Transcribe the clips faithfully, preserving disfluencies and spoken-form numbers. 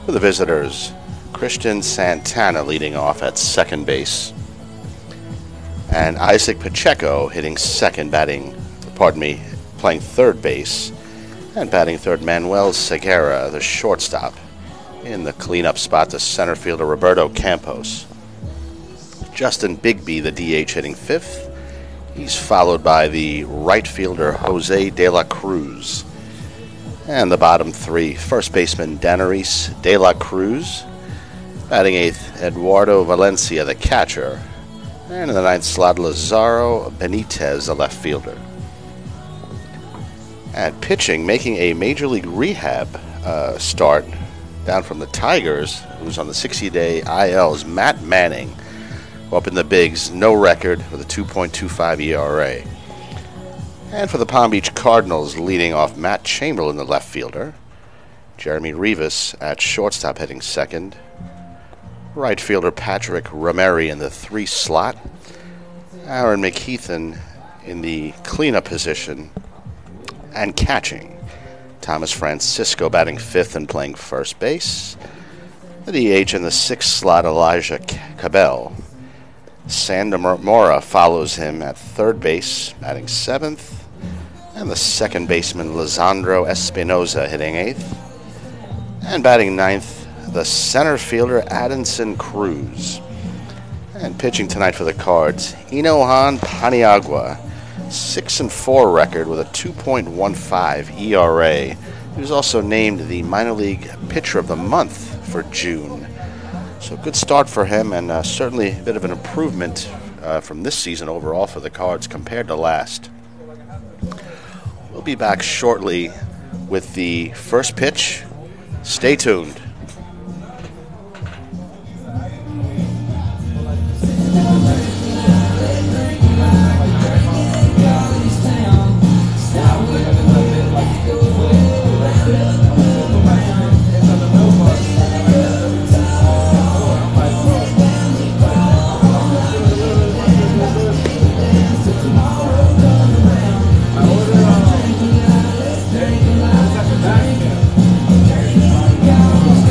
For the visitors, Christian Santana leading off at second base. And Isaac Pacheco hitting second, batting, pardon me, playing third base. And batting third, Manuel Segura, the shortstop. In the cleanup spot, the center fielder, Roberto Campos. Justin Bigby, the D H, hitting fifth. He's followed by the right fielder, Jose De La Cruz. And the bottom three, first baseman, Danaris De La Cruz. Batting eighth, Eduardo Valencia, the catcher. And in the ninth slot, Lazaro Benitez, the left fielder. At pitching, making a Major League Rehab uh, start down from the Tigers, who's on the sixty-day I L, is Matt Manning. Up in the bigs, no record with a two point two five E R A. And for the Palm Beach Cardinals, leading off Matt Chamberlain, the left fielder. Jeremy Rivas at shortstop hitting second. Right fielder Patrick Romeri in the three slot. Aaron McKeithen in the cleanup position. And catching, Thomas Francisco batting fifth and playing first base. The D H in the sixth slot, Elijah Cabell. Sander Mora follows him at third base, batting seventh. And the second baseman, Lisandro Espinoza, hitting eighth. And batting ninth, the center fielder, Addison Cruz. And pitching tonight for the Cards, Inohan Paniagua, six and four record with a two point one five E R A. He was also named the Minor League Pitcher of the Month for June. So good start for him, and uh, certainly a bit of an improvement uh, from this season overall for the Cards compared to last. We'll be back shortly with the first pitch. Stay tuned. Yeah.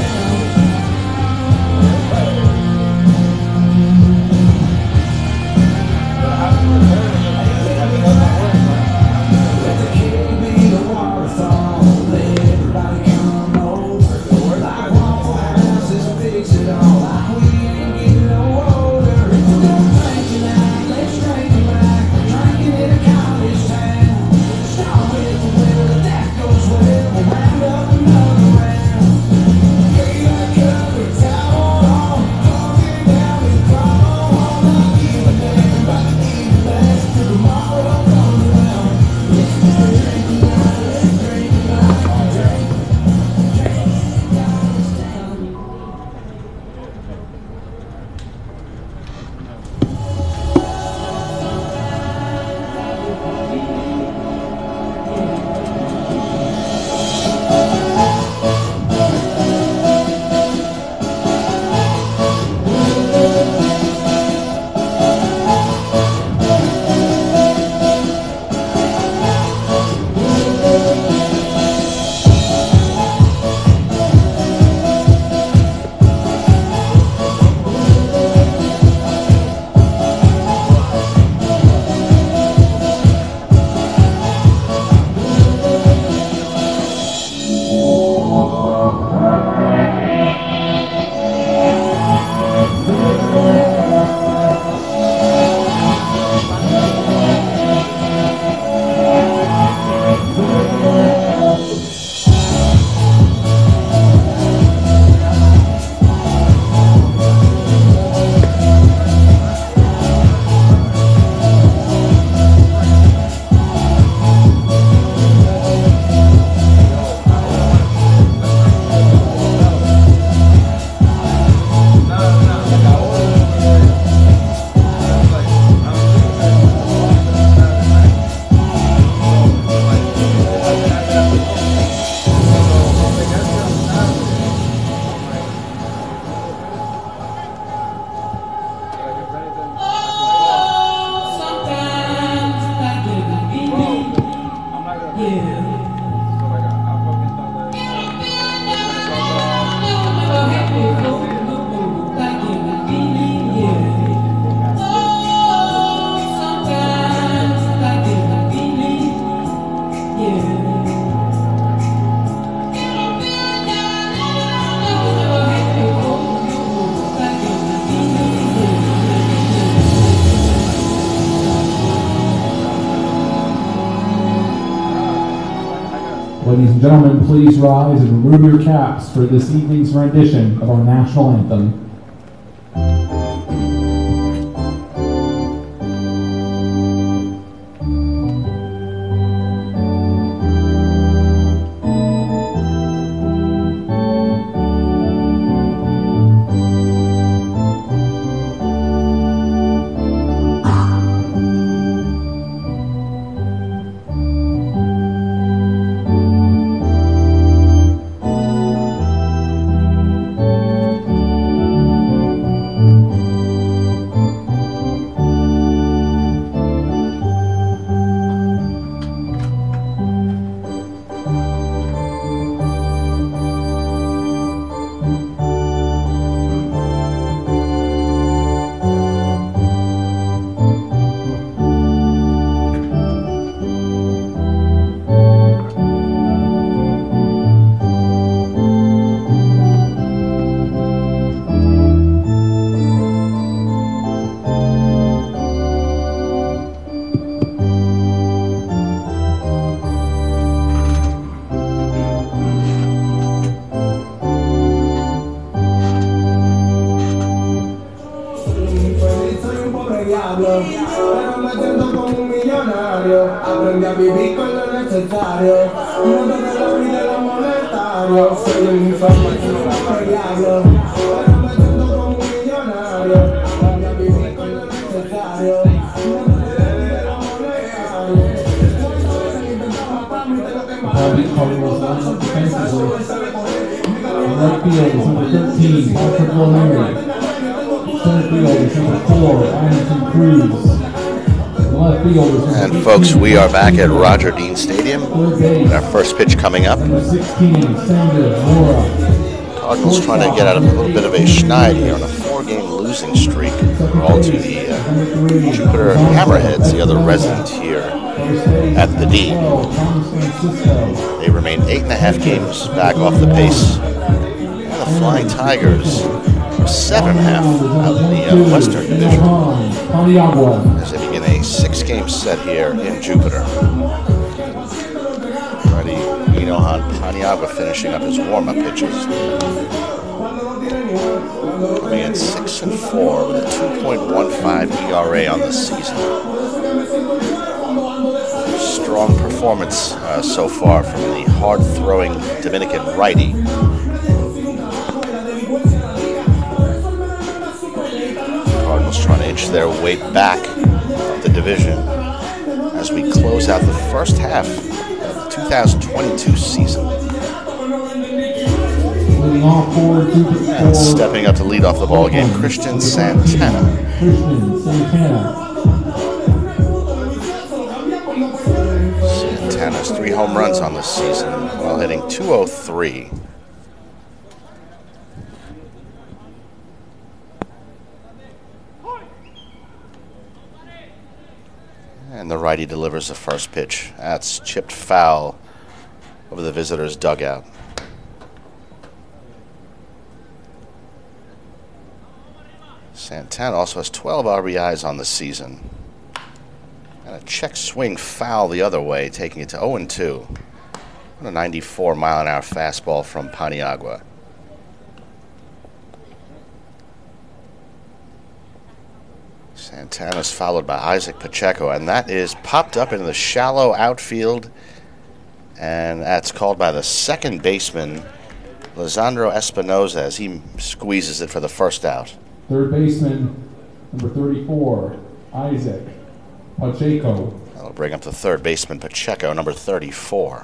gentlemen, please rise and remove your caps for this evening's rendition of our national anthem. Pero me siento como un millonario. Aprendí a vivir con lo necesario. No te la vida lo monetario. Soy un infame, soy diablo. Pero me siento como un millonario. Aprendí a vivir con lo necesario. No te la vida lo monetario. Harvey Cardinals lines up defensively. In right field is number thirteen, Patrick O'Leary. Center field is number four, Anderson Cruz. The left field is number And folks, we are back at Roger Dean Stadium. Our first pitch coming up. Number sixteen, Sander Mora. Cardinals trying to get out of a little bit of a schneid here on a four-game losing streak. We're all to the uh, Jupiter Hammerheads, the other resident here at the D. They remain eight and a half games back off the pace. And the Flying Tigers are seven and a half out in the uh, Western Division as they begin a six-game set here in Jupiter. Already, Inohan Paniagua finishing up his warm-up pitches. Coming in six and four with a two point one five E R A on the season. Strong performance uh, so far from the hard-throwing Dominican righty. Cardinals trying to inch their way back up the division as we close out the first half of the two thousand twenty-two season. And stepping up to lead off the ball game, Christian Santana. Christian Santana. Santana's three home runs on this season while hitting two oh three. And the righty delivers the first pitch. That's chipped foul over the visitors' dugout. Santana also has twelve R B Is on the season. And a check swing foul the other way, taking it to oh and two. And a ninety-four mile an hour fastball from Paniagua. Santana's followed by Isaac Pacheco, and that is popped up into the shallow outfield, and that's called by the second baseman, Lisandro Espinoza, as he squeezes it for the first out. Third baseman, number thirty-four, Isaac Pacheco. That'll bring up the third baseman, Pacheco, number thirty-four.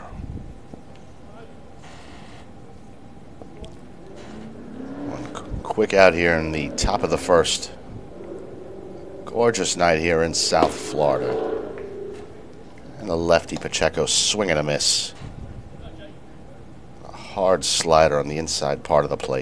One quick out here in the top of the first. Gorgeous night here in South Florida. And the lefty Pacheco swing and a miss. A hard slider on the inside part of the plate.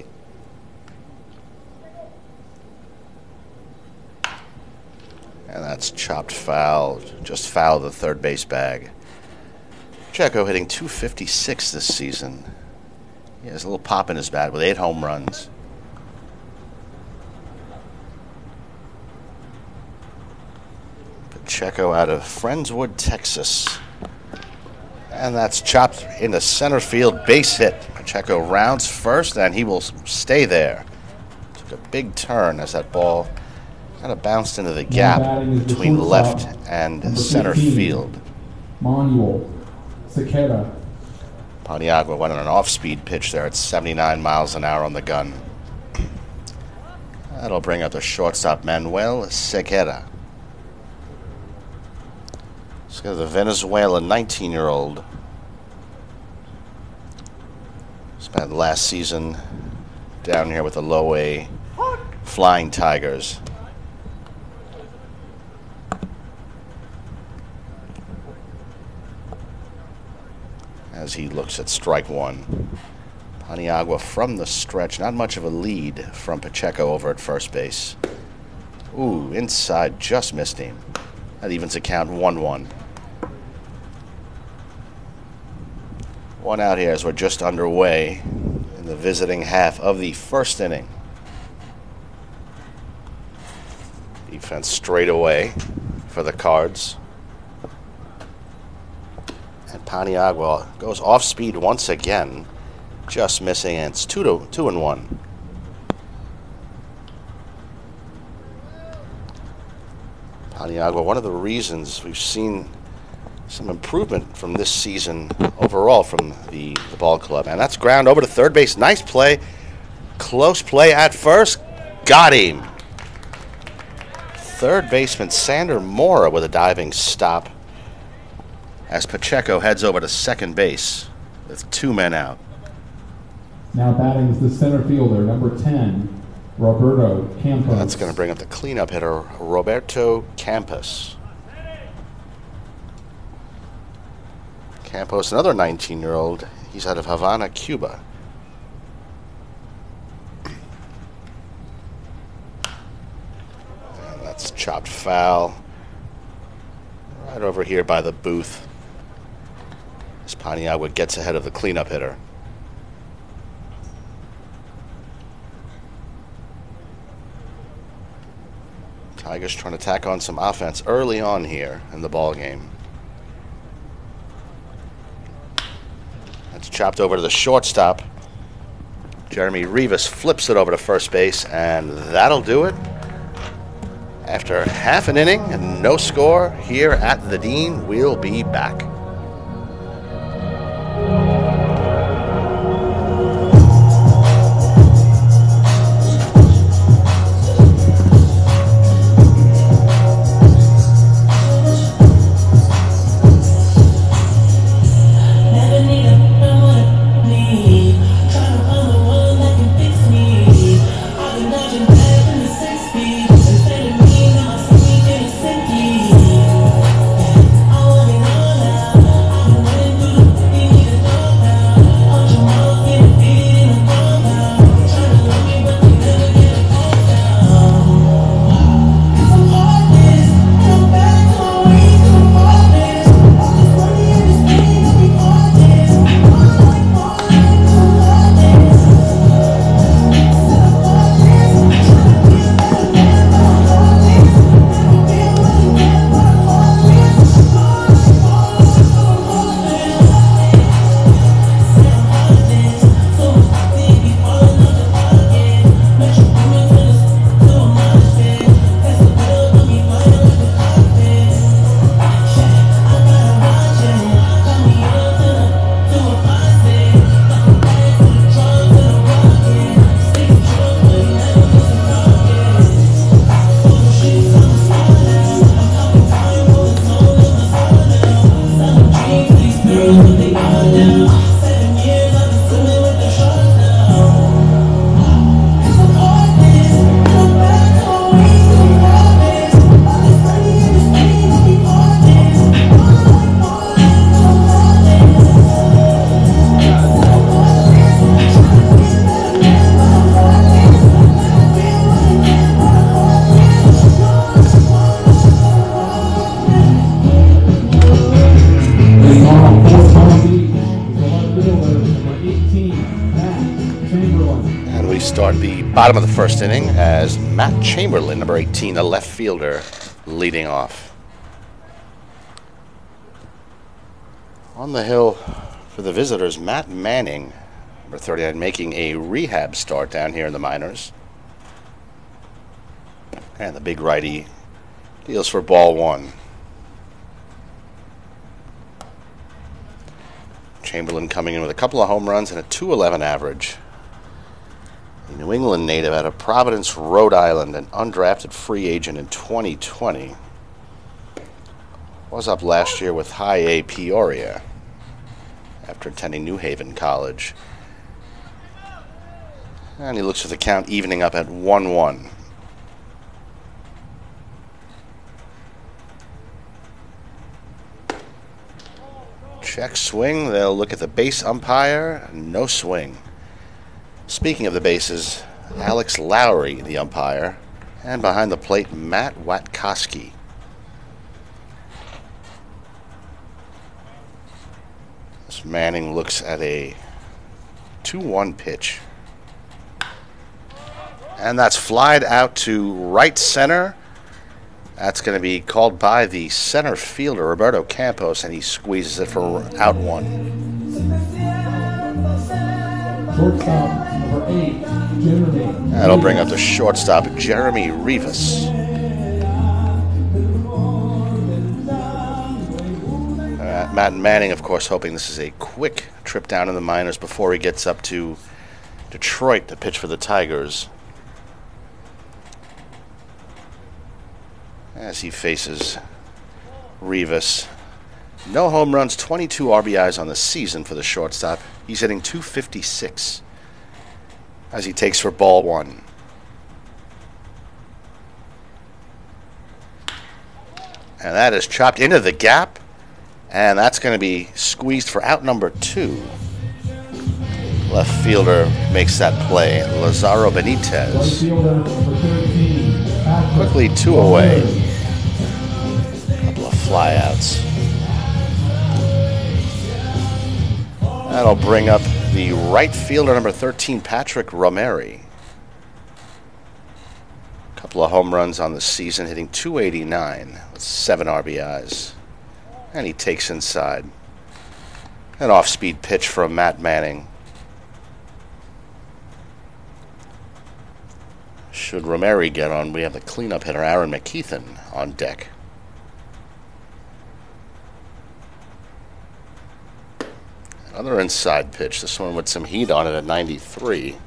And that's chopped foul, just foul of the third base bag. Pacheco hitting two fifty-six this season. He has a little pop in his bat with eight home runs. Pacheco out of Friendswood, Texas. And that's chopped into center field, base hit. Pacheco rounds first, and he will stay there. Took a big turn as that ball kind of bounced into the gap between left and center field. Manuel Sequeira. Paniagua went on an off-speed pitch there at seventy-nine miles an hour on the gun. That'll bring up the shortstop, Manuel Sequeira. Let's go to the Venezuelan nineteen-year-old. Spent last season down here with the low A Flying Tigers. As he looks at strike one. Paniagua from the stretch. Not much of a lead from Pacheco over at first base. Ooh, inside, just missed him. That evens the count one one. One out here as we're just underway in the visiting half of the first inning. Defense straight away for the Cards. And Paniagua goes off speed once again, just missing, and it's two to two and one. Paniagua, one of the reasons we've seen some improvement from this season overall from the, the ball club. And that's ground over to third base. Nice play. Close play at first. Got him. Third baseman Sander Mora with a diving stop as Pacheco heads over to second base with two men out. Now batting is the center fielder, number ten, Roberto Campos. That's going to bring up the cleanup hitter, Roberto Campos. Campos, another nineteen-year-old. He's out of Havana, Cuba. And that's chopped foul. Right over here by the booth. As Paniagua gets ahead of the cleanup hitter. Tigers trying to tack on some offense early on here in the ball game. That's chopped over to the shortstop. Jeremy Rivas flips it over to first base, and that'll do it. After half an inning and no score here at the Dean, we'll be back. Bottom of the first inning as Matt Chamberlain, number eighteen, a left fielder, leading off. On the hill for the visitors, Matt Manning, number thirty-nine, making a rehab start down here in the minors. And the big righty deals for ball one. Chamberlain coming in with a couple of home runs and a two eleven average. The New England native out of Providence, Rhode Island, an undrafted free agent in twenty twenty. Was up last year with High A Peoria after attending New Haven College. And he looks for the count evening up at one one. Check swing. They'll look at the base umpire. No swing. Speaking of the bases, Alex Lowry, the umpire. And behind the plate, Matt Watkowski. This Manning looks at a two one pitch. And that's flied out to right center. That's going to be called by the center fielder, Roberto Campos, and he squeezes it for out one. Shortstop, number eight, Jeremy. That'll bring up the shortstop, Jeremy Rivas. Uh, Matt Manning, of course, hoping this is a quick trip down in the minors before he gets up to Detroit to pitch for the Tigers. As he faces Rivas. No home runs, twenty-two R B Is on the season for the shortstop. He's hitting two fifty-six as he takes for ball one. And that is chopped into the gap. And that's going to be squeezed for out number two. Left fielder makes that play. Lazaro Benitez. Quickly two away. Couple of flyouts. That'll bring up the right fielder, number thirteen, Patrick Romeri. Couple of home runs on the season, hitting two eighty-nine with seven R B Is. And he takes inside. An off-speed pitch from Matt Manning. Should Romeri get on, we have the cleanup hitter, Aaron McKeithen, on deck. Another inside pitch, this one with some heat on it at ninety-three.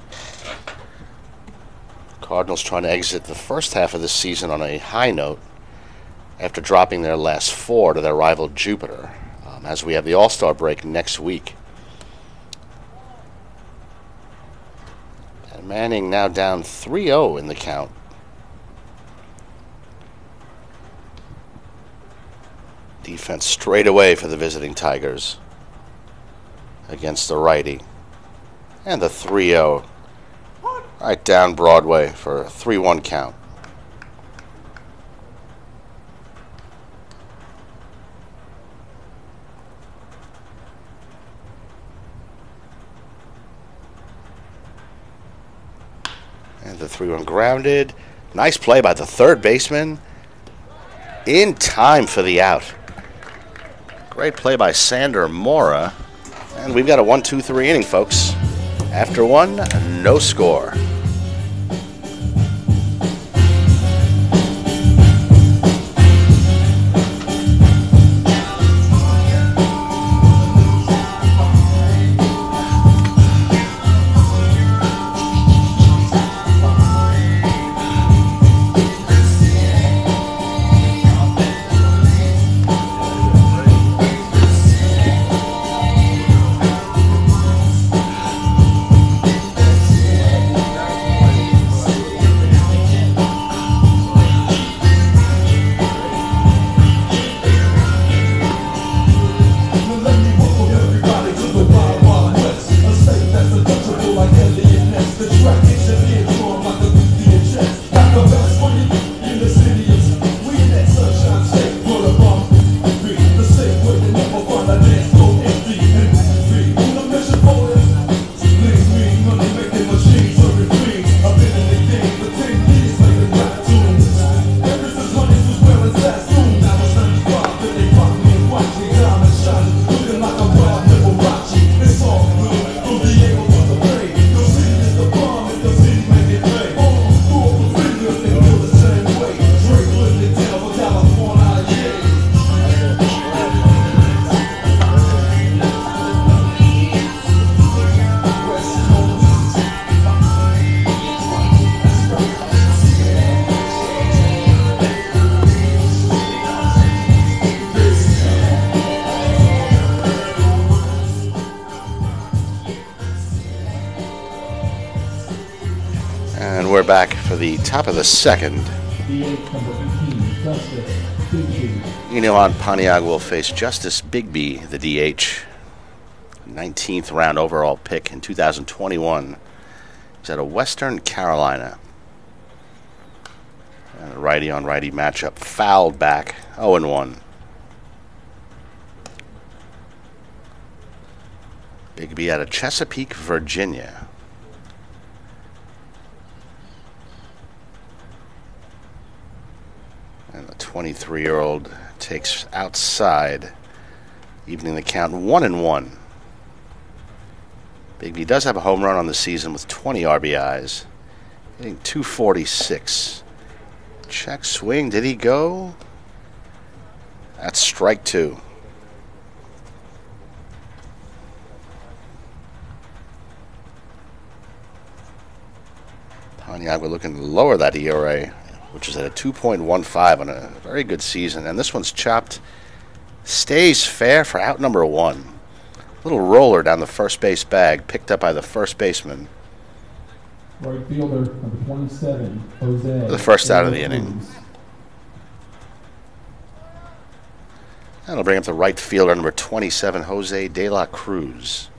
Cardinals trying to exit the first half of the season on a high note after dropping their last four to their rival Jupiter, um, as we have the All-Star break next week. And Manning now down three oh in the count. Defense straight away for the visiting Tigers against the righty. And the three oh right down Broadway for a three one count. And the three one grounded. Nice play by the third baseman. In time for the out. Great play by Sander Mora. And we've got a one two three inning, folks. After one, no score. And we're back for the top of the second. D H number eighteen, Justice Bigby. Eniwan Paniagua will face Justice Bigby, the D H. nineteenth round overall pick in two thousand twenty-one. He's out of Western Carolina. And a righty on righty matchup. Fouled back, oh and one. Bigby out of Chesapeake, Virginia. And the twenty-three-year-old takes outside, evening the count one and one. Bigby does have a home run on the season with twenty R B Is, hitting two forty-six. Check swing, did he go? That's strike two. Paniagua looking to lower that E R A, which is at a two point one five on a very good season. And this one's chopped. Stays fair for out number one. Little roller down the first base bag, picked up by the first baseman. Right fielder, number twenty-seven, Jose. The first out of the inning. That'll bring up the right fielder, number twenty-seven, Jose De La Cruz.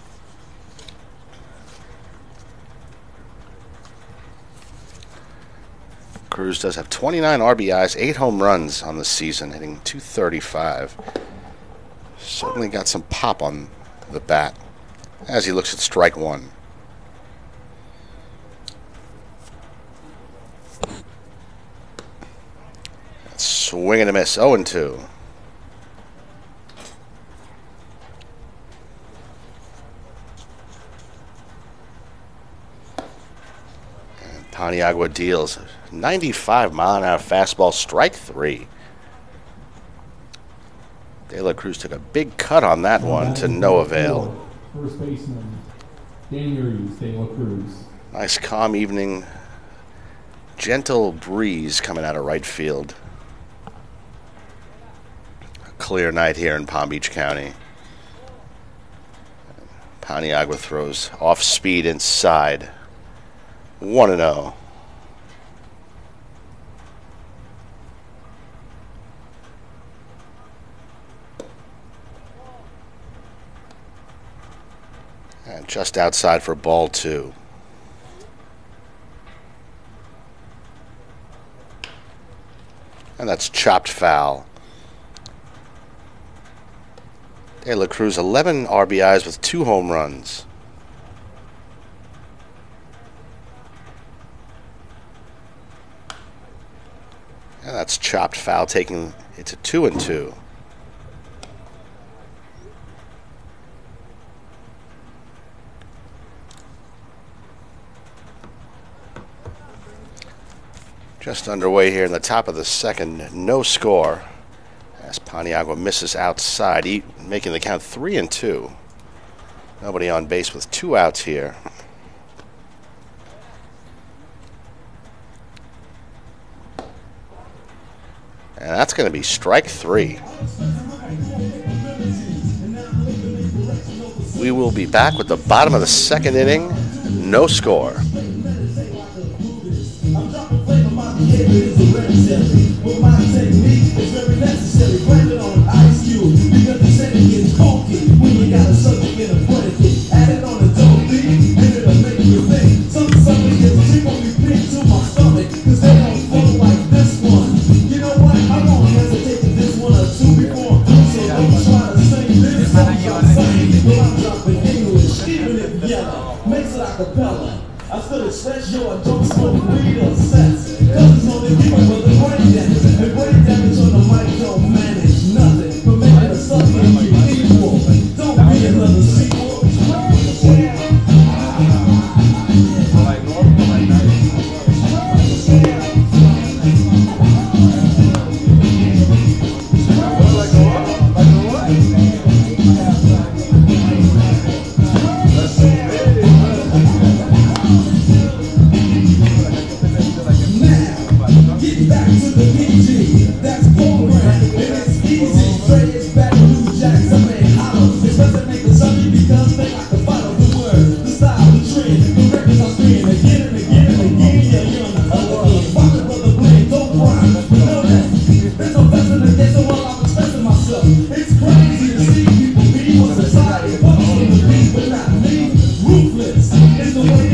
Cruz does have twenty-nine R B Is, eight home runs on the season, hitting two thirty-five. Certainly got some pop on the bat as he looks at strike one. Swing and a miss, oh and two. And Paniagua deals ninety-five mile an hour fastball, strike three. De La Cruz took a big cut on that one to no avail. First baseman, Daniels De La Cruz. Nice calm evening. Gentle breeze coming out of right field. A clear night here in Palm Beach County. Paniagua throws off speed inside. one and oh. And just outside for ball two. And that's chopped foul. De La Cruz, eleven R B Is with two home runs. And that's chopped foul, taking it to two and two. Just underway here in the top of the second, no score as Paniagua misses outside, making the count three and two. Nobody on base with two outs here. And that's going to be strike three. We will be back with the bottom of the second inning, no score. With my technique, it's very necessary. Blend it on ice cube because the setting gets funky when you got a subject in a predicate. Add it on a dope beat and it'll make you think. Some something gets cheap on me pink to my stomach because they don't flow like this one. You know what? I won't hesitate to this one or two before I'm through, so don't try to sing this song. I'm saying, well, I'm dropping English, even if yellow makes it a cappella. I still express yo, I don't smoke weed or sex. Cause it's only people with the brain damage. And brain damage on the mic don't manage nothing. But making a sucker equal. Don't be another sequel. Get back.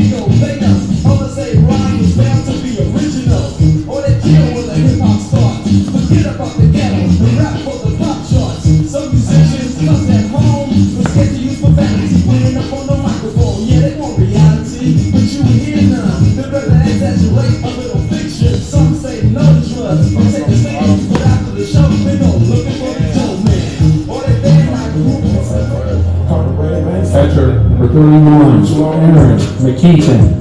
Latino, later. I'ma say Brian was bound to be original. All they kill was a hip hop start. Forget about the ghetto, the rap for the pop charts. Some musicians cuss at home, but scared to use profanity. Playing up on the microphone, yeah, they want reality, but you hear none. They rather exaggerate a little fiction. Some say no trust, some say the same, but after the show, they go looking for the dope man. Or they band like group. Catcher number thirty-one, Aaron McKeithen.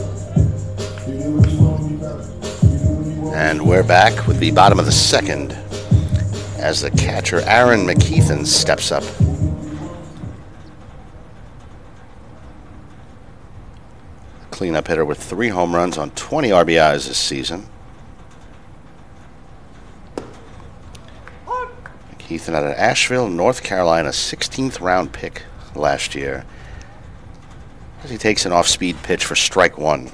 And we're back with the bottom of the second as the catcher Aaron McKeithen steps up. Cleanup hitter with three home runs on twenty R B Is this season. McKeithen out of Asheville, North Carolina, sixteenth round pick last year. As he takes an off-speed pitch for strike one.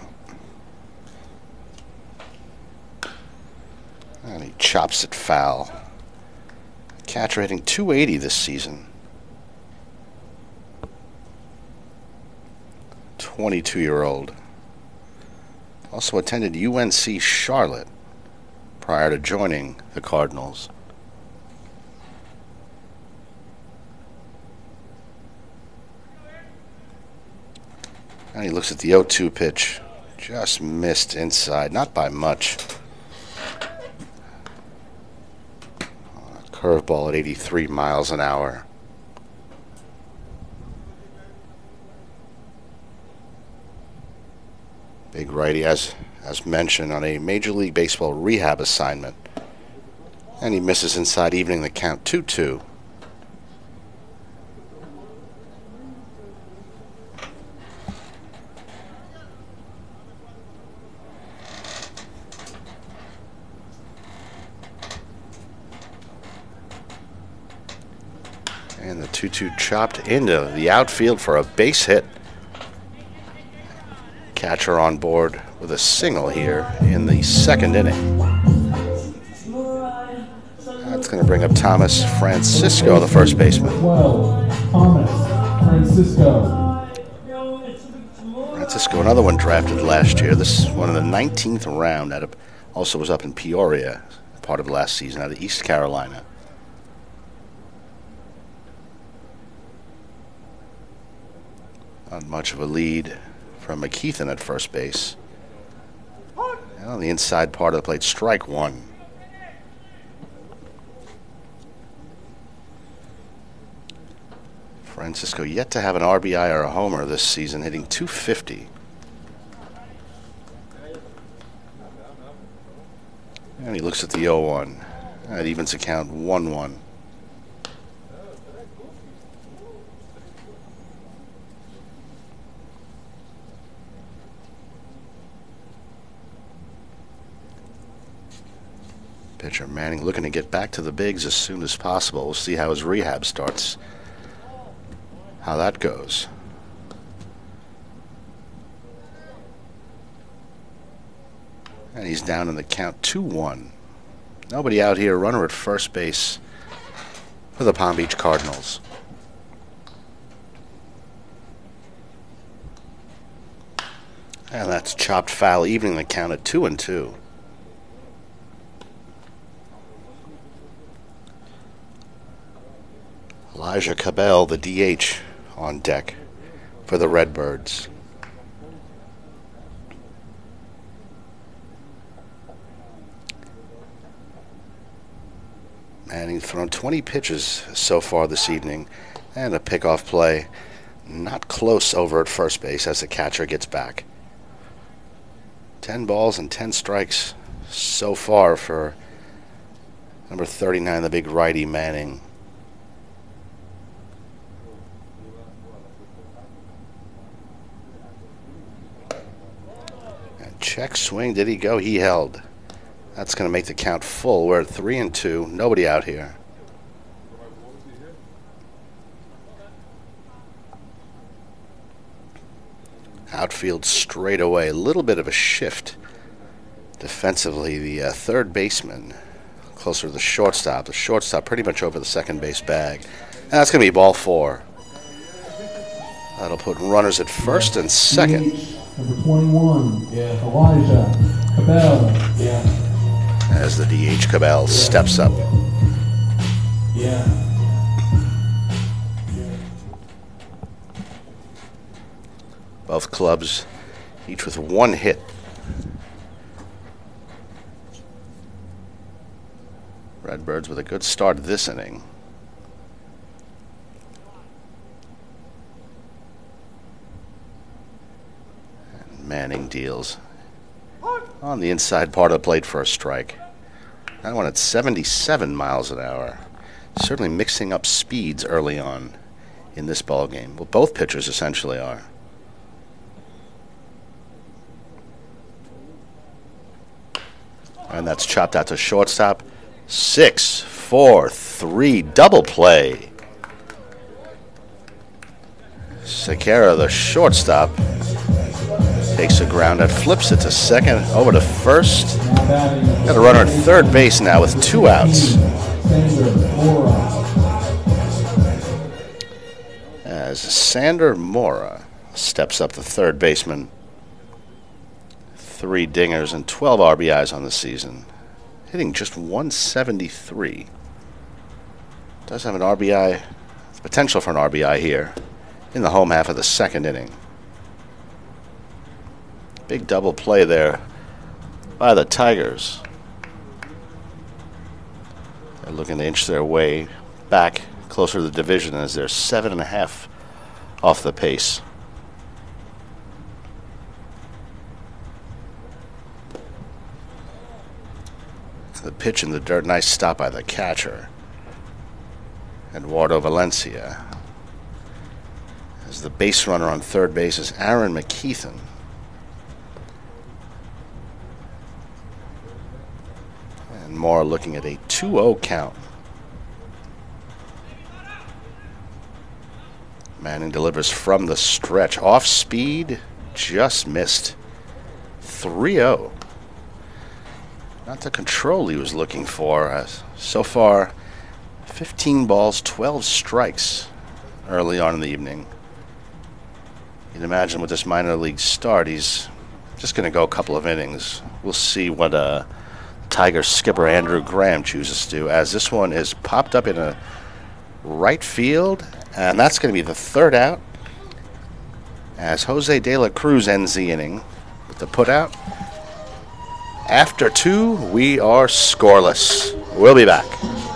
And he chops it foul. Catcher hitting two eighty this season. twenty-two-year-old. Also attended U N C Charlotte prior to joining the Cardinals. And he looks at the oh two pitch. Just missed inside, not by much. Curveball at eighty-three miles an hour. Big righty, as as mentioned, on a Major League Baseball rehab assignment. And he misses inside, evening the count two two. And the two two chopped into the outfield for a base hit. Catcher on board with a single here in the second inning. That's going to bring up Thomas Francisco, the first baseman. twelve, Thomas Francisco. Francisco, another one drafted last year. This is one in the nineteenth round. Out of, also was up in Peoria, part of last season, out of East Carolina. Not much of a lead from McKeithen at first base. And on the inside part of the plate, strike one. Francisco yet to have an R B I or a homer this season, hitting two fifty. And he looks at the oh one. That evens the count one one. Pitcher Manning looking to get back to the bigs as soon as possible. We'll see how his rehab starts, how that goes. And he's down in the count two one. Nobody out here. Runner at first base for the Palm Beach Cardinals. And that's chopped foul, evening the count at two and two. Elijah Cabell, the D H, on deck for the Redbirds. Manning thrown twenty pitches so far this evening, and a pickoff play. Not close over at first base as the catcher gets back. Ten balls and ten strikes so far for number thirty-nine, the big righty Manning. Check swing. Did he go? He held. That's going to make the count full. We're at three and two. Nobody out here. Outfield straight away. A little bit of a shift defensively. The uh, third baseman closer to the shortstop. The shortstop pretty much over the second base bag. And that's going to be ball four. That'll put runners at first and second. Number twenty-one, Yeah. Elijah Cabell. Yeah. As the D H Cabell steps up. Yeah. Both clubs, each with one hit. Redbirds with a good start this inning. And Manning deals on the inside part of the plate for a strike. That one at seventy-seven miles an hour. Certainly mixing up speeds early on in this ball game. Well, both pitchers essentially are. And that's chopped out to shortstop. Six, four, three, double play. Sequeira, the shortstop, takes a ground that flips it to second, over to first. Got a runner at third base now with two outs. As Sander Mora steps up, the third baseman. Three dingers and twelve R B Is on the season. Hitting just one seventy-three. Does have an R B I, potential for an R B I here in the home half of the second inning. Big double play there by the Tigers. They're looking to inch their way back closer to the division as they're seven and a half off the pace. The pitch in the dirt, nice stop by the catcher, Eduardo Valencia. As the base runner on third base is Aaron McKeithen. And Moore looking at a two oh count. Manning delivers from the stretch. Off speed, just missed. three oh. Not the control he was looking for. Uh, so far, fifteen balls, twelve strikes early on in the evening. You can imagine with this minor league start, he's just going to go a couple of innings. We'll see what uh, Tiger skipper Andrew Graham chooses to do, as this one is popped up in a right field, and that's going to be the third out, as Jose De La Cruz ends the inning with the putout. After two, we are scoreless. We'll be back.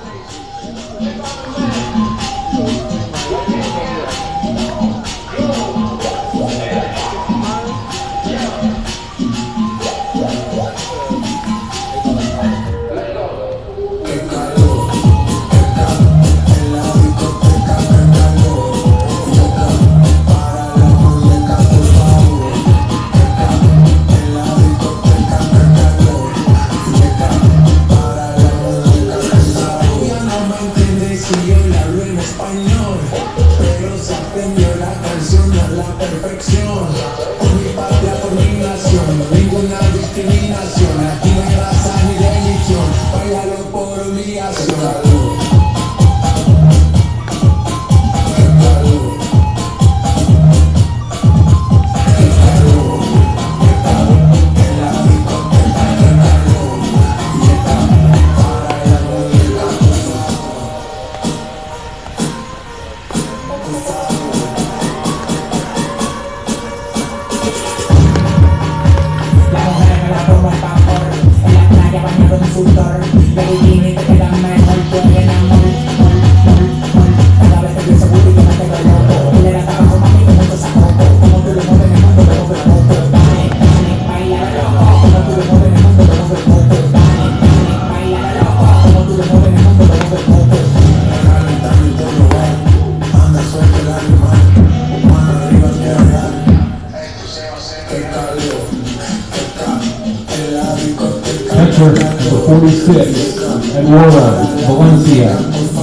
forty-six, Eduardo Valencia.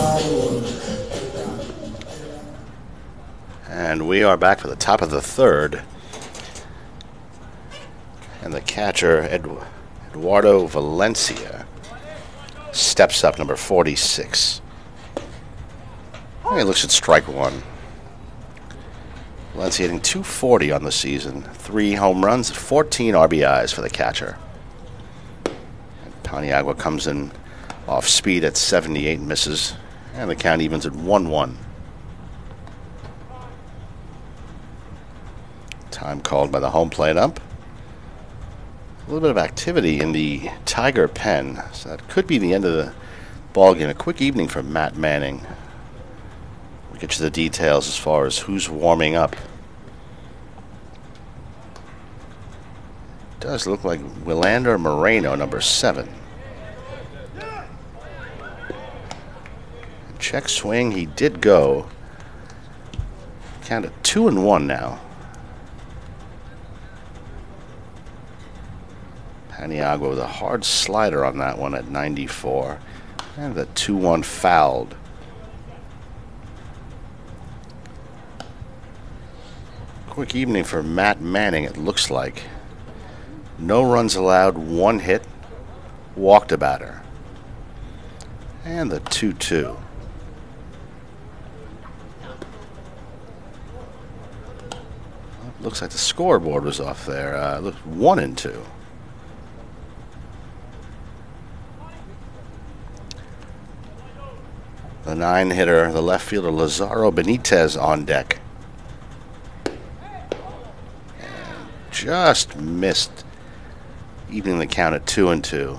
And we are back for the top of the third. And the catcher, Edu- Eduardo Valencia, steps up, number forty-six. He looks at strike one. Valencia hitting two forty on the season. Three home runs, fourteen R B Is for the catcher. And Paniagua comes in off speed at seventy-eight, misses. And the count evens at one one. Time called by the home plate ump. A little bit of activity in the Tiger pen, so that could be the end of the ball game. A quick evening for Matt Manning. We'll get you the details as far as who's warming up. It does look like Willander Moreno, number seven. Check swing, he did go. Count at two and one now. Paniagua with a hard slider on that one at ninety-four. And the two one fouled. Quick evening for Matt Manning, it looks like. No runs allowed, one hit, walked a batter. And the two two. Looks like the scoreboard was off there. Uh, look, one and two. The nine hitter, the left fielder Lazaro Benitez on deck. And just missed, evening the count at two and two.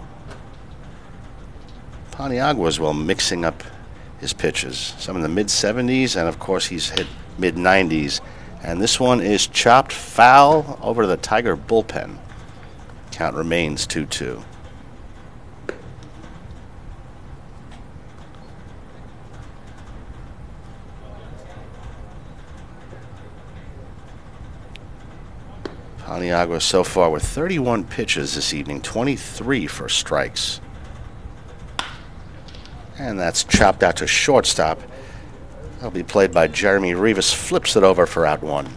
Paniagua as well mixing up his pitches. Some in the mid seventies, and of course he's hit mid nineties. And this one is chopped foul over to the Tiger bullpen. Count remains two two. Paniagua so far with thirty-one pitches this evening, twenty-three for strikes. And that's chopped out to shortstop. That'll be played by Jeremy Rivas. Flips it over for out one.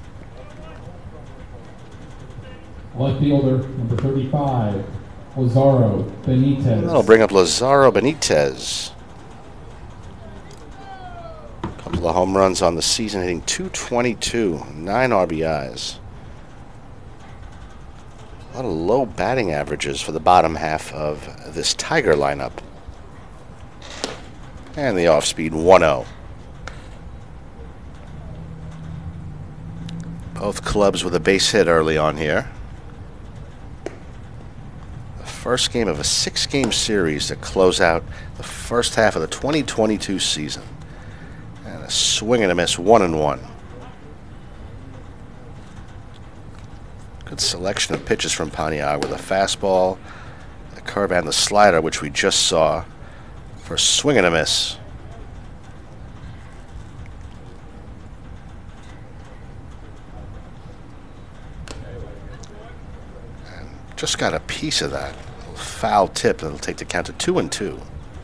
Left fielder, number thirty-five, Lazaro Benitez. And that'll bring up Lazaro Benitez. A couple of home runs on the season, hitting two twenty-two, nine R B Is. A lot of low batting averages for the bottom half of this Tiger lineup. And the off-speed one oh. Both clubs with a base hit early on here. The first game of a six-game series to close out the first half of the twenty twenty-two season. And a swing and a miss, one and one. Good selection of pitches from Paniagua with a fastball, the curve, and the slider, which we just saw, for a swing and a miss. Just got a piece of that foul tip that'll take the count to two and two.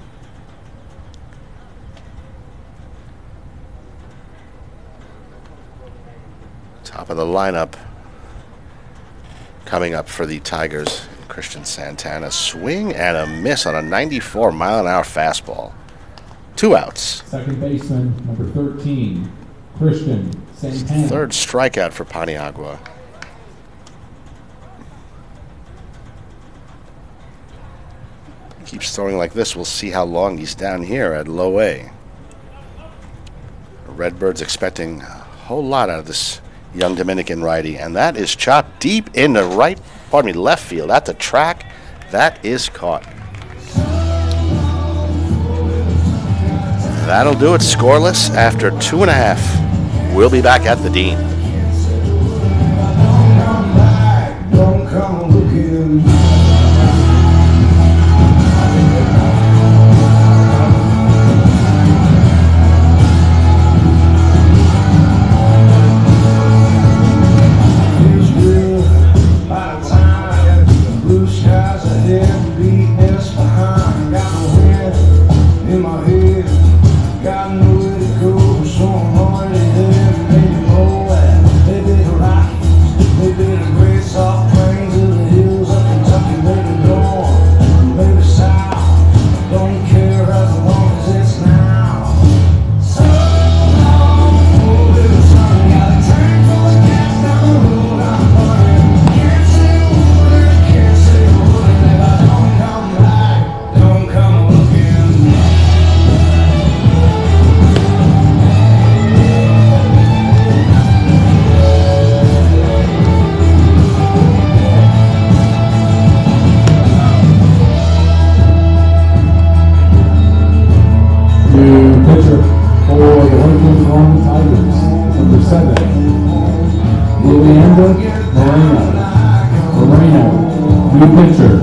Top of the lineup coming up for the Tigers. Christian Santana, swing and a miss on a ninety-four mile an hour fastball. Two outs. Second baseman, number thirteen, Christian Santana. Third strikeout for Paniagua. Keeps throwing like this. We'll see how long he's down here at low A. Redbirds expecting a whole lot out of this young Dominican righty, and that is chopped deep in the right, pardon me, left field at the track. That is caught. That'll do it. Scoreless after two and a half. We'll be back at the Dean. Don't come looking. New pitcher.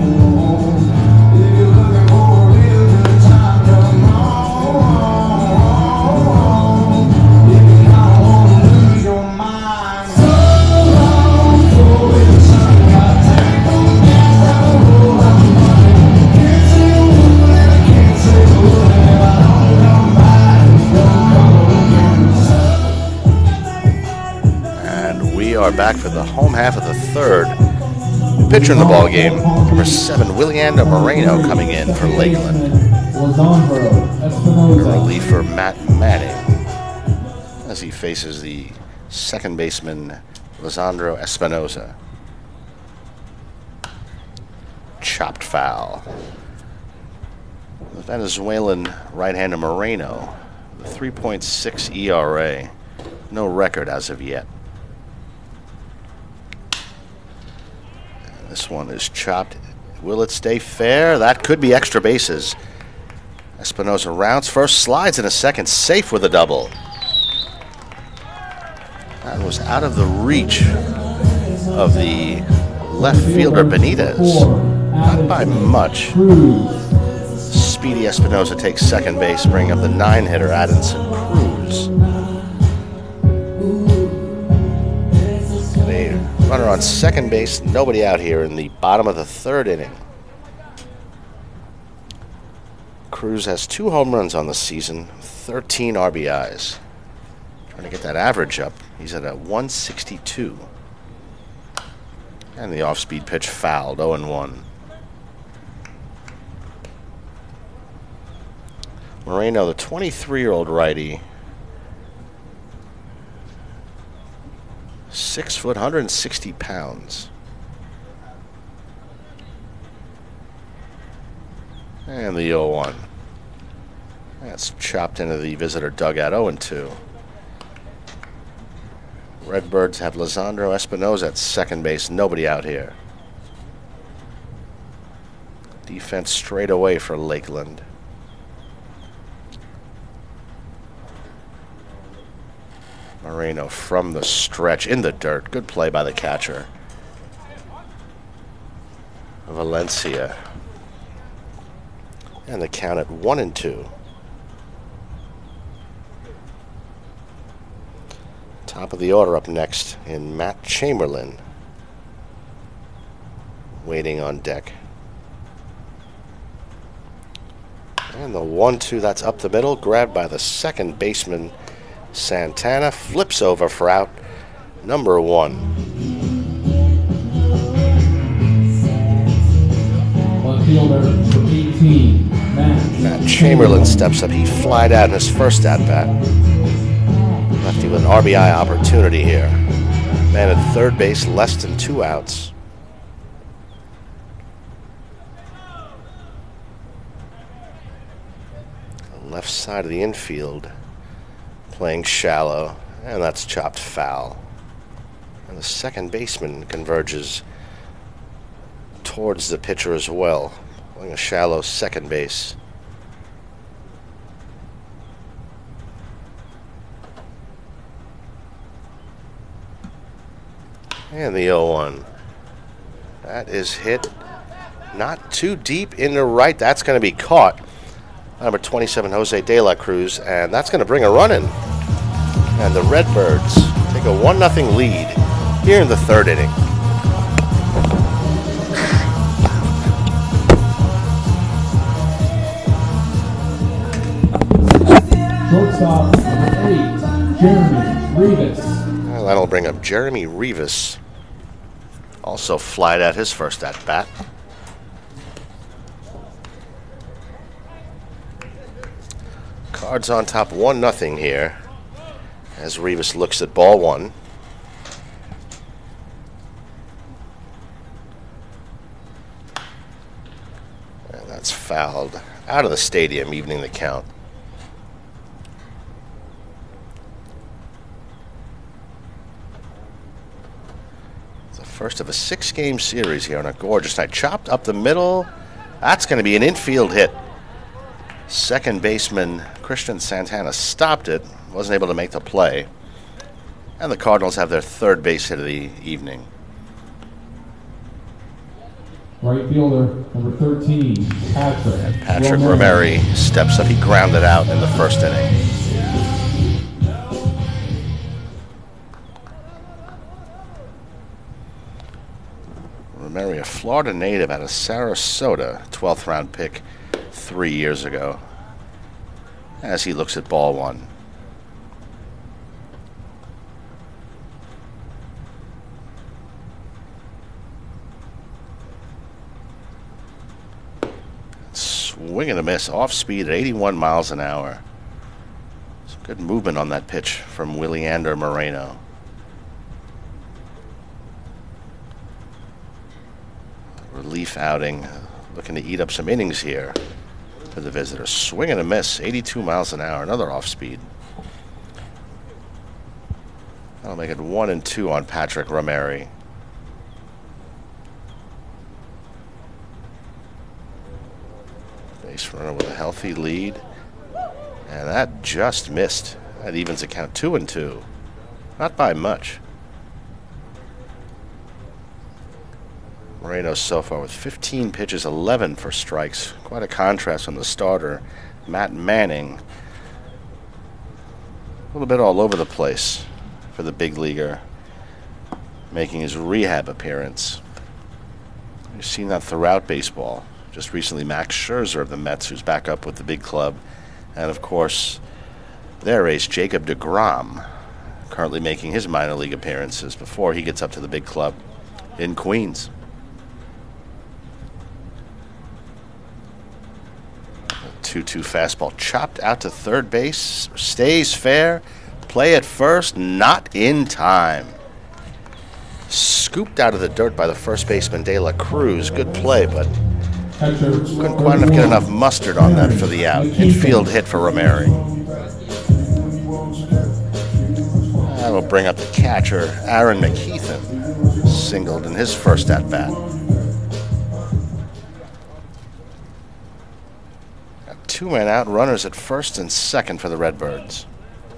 Are back for the home half of the third. Pitcher in the ball game, number seven, Willianda Moreno, coming in for Lakeland. A relief for Matt Manning as he faces the second baseman, Lisandro Espinoza. Chopped foul. The Venezuelan right-hander Moreno, the three point six E R A, no record as of yet. This one is chopped. Will it stay fair? That could be extra bases. Espinoza rounds first, slides in a second, safe with a double. That was out of the reach of the left fielder Benitez. Not by much. Speedy Espinoza takes second base, bringing up the nine-hitter Addison Cruz. Runner on second base, nobody out here in the bottom of the third inning. Cruz has two home runs on the season, thirteen R B Is. Trying to get that average up. He's at a one sixty-two. And the off-speed pitch fouled, oh and one. Moreno, the twenty-three-year-old righty, Six foot, one hundred sixty pounds. And the oh one. That's chopped into the visitor dugout, oh and two. Redbirds have Lisandro Espinoza at second base, nobody out here. Defense straight away for Lakeland. Moreno from the stretch in the dirt. Good play by the catcher. Valencia. And the count at one and two. Top of the order up next in Matt Chamberlain. Waiting on deck. And the one two, that's up the middle, grabbed by the second baseman Santana, flips over for out number one. One fielder for eighteen, Matt, Matt Chamberlain steps up. He flied out in his first at-bat. Lefty with an R B I opportunity here. Man at third base, less than two outs. The left side of the infield. Playing shallow, and that's chopped foul. And the second baseman converges towards the pitcher as well, playing a shallow second base. And the oh one. That is hit not too deep into right. That's going to be caught. Number twenty-seven, Jose De La Cruz, and that's going to bring a run in. And the Redbirds take a one nothing lead here in the third inning. Shortstop number eight, Jeremy Rivas. Well, that'll bring up Jeremy Rivas. Also flied at his first at-bat. Cards on top, one nothing here as Rivas looks at ball one. And that's fouled out of the stadium, evening the count. It's the first of a six-game series here on a gorgeous night. Chopped up the middle. That's going to be an infield hit. Second baseman Christian Santana stopped it, wasn't able to make the play. And the Cardinals have their third base hit of the evening. Right fielder, number thirteen, Patrick. Patrick Romeri steps up. He grounded out in the first inning. Romeri, a Florida native out of Sarasota, twelfth round pick three years ago. As he looks at ball one. Swing and a miss, off speed at eighty-one miles an hour. Some good movement on that pitch from Williander Moreno. Relief outing, looking to eat up some innings here for the visitors. Swing and a miss, eighty-two miles an hour, another off speed. That'll make it one and two on Patrick Romeri. Base runner with a healthy lead. And that just missed. That evens the count two and two. Not by much. Moreno so far with fifteen pitches, eleven for strikes. Quite a contrast from the starter, Matt Manning. A little bit all over the place for the big leaguer, making his rehab appearance. You've seen that throughout baseball. Just recently, Max Scherzer of the Mets, who's back up with the big club. And, of course, their ace, Jacob deGrom, currently making his minor league appearances before he gets up to the big club in Queens. two two fastball chopped out to third base. Stays fair. Play at first. Not in time. Scooped out of the dirt by the first baseman, De La Cruz. Good play, but couldn't quite enough get enough mustard on that for the out. Infield hit for Romeri. That'll bring up the catcher, Aaron McKeithen. Singled in his first at-bat. Got two men out, runners at first and second for the Redbirds.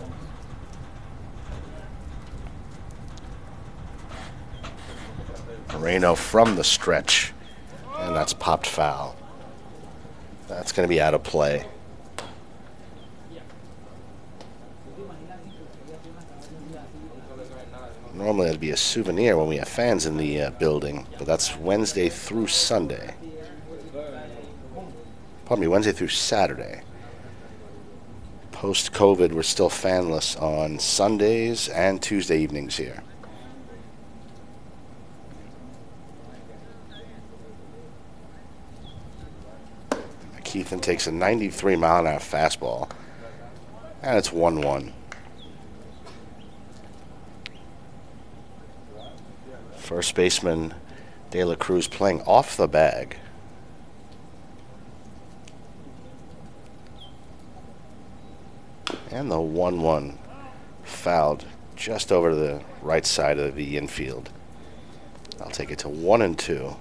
Moreno from the stretch. And that's popped foul. That's going to be out of play. Normally it'd be a souvenir when we have fans in the uh, building, but that's Wednesday through Sunday. Pardon me, Wednesday through Saturday. Post-COVID, we're still fanless on Sundays and Tuesday evenings here. Keithan takes a ninety-three mile an hour fastball, and it's one one. First baseman De La Cruz playing off the bag. And the one one fouled just over to the right side of the infield. I'll take it to one and two.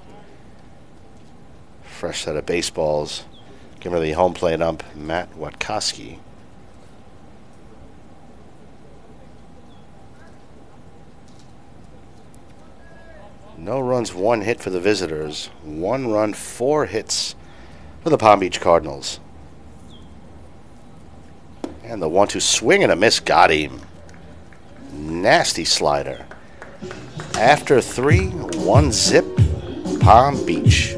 Fresh set of baseballs. Give her the home plate ump, Matt Watkowski. No runs, one hit for the visitors. One run, four hits for the Palm Beach Cardinals. And the one two swing and a miss got him. Nasty slider. After three, one zip, Palm Beach.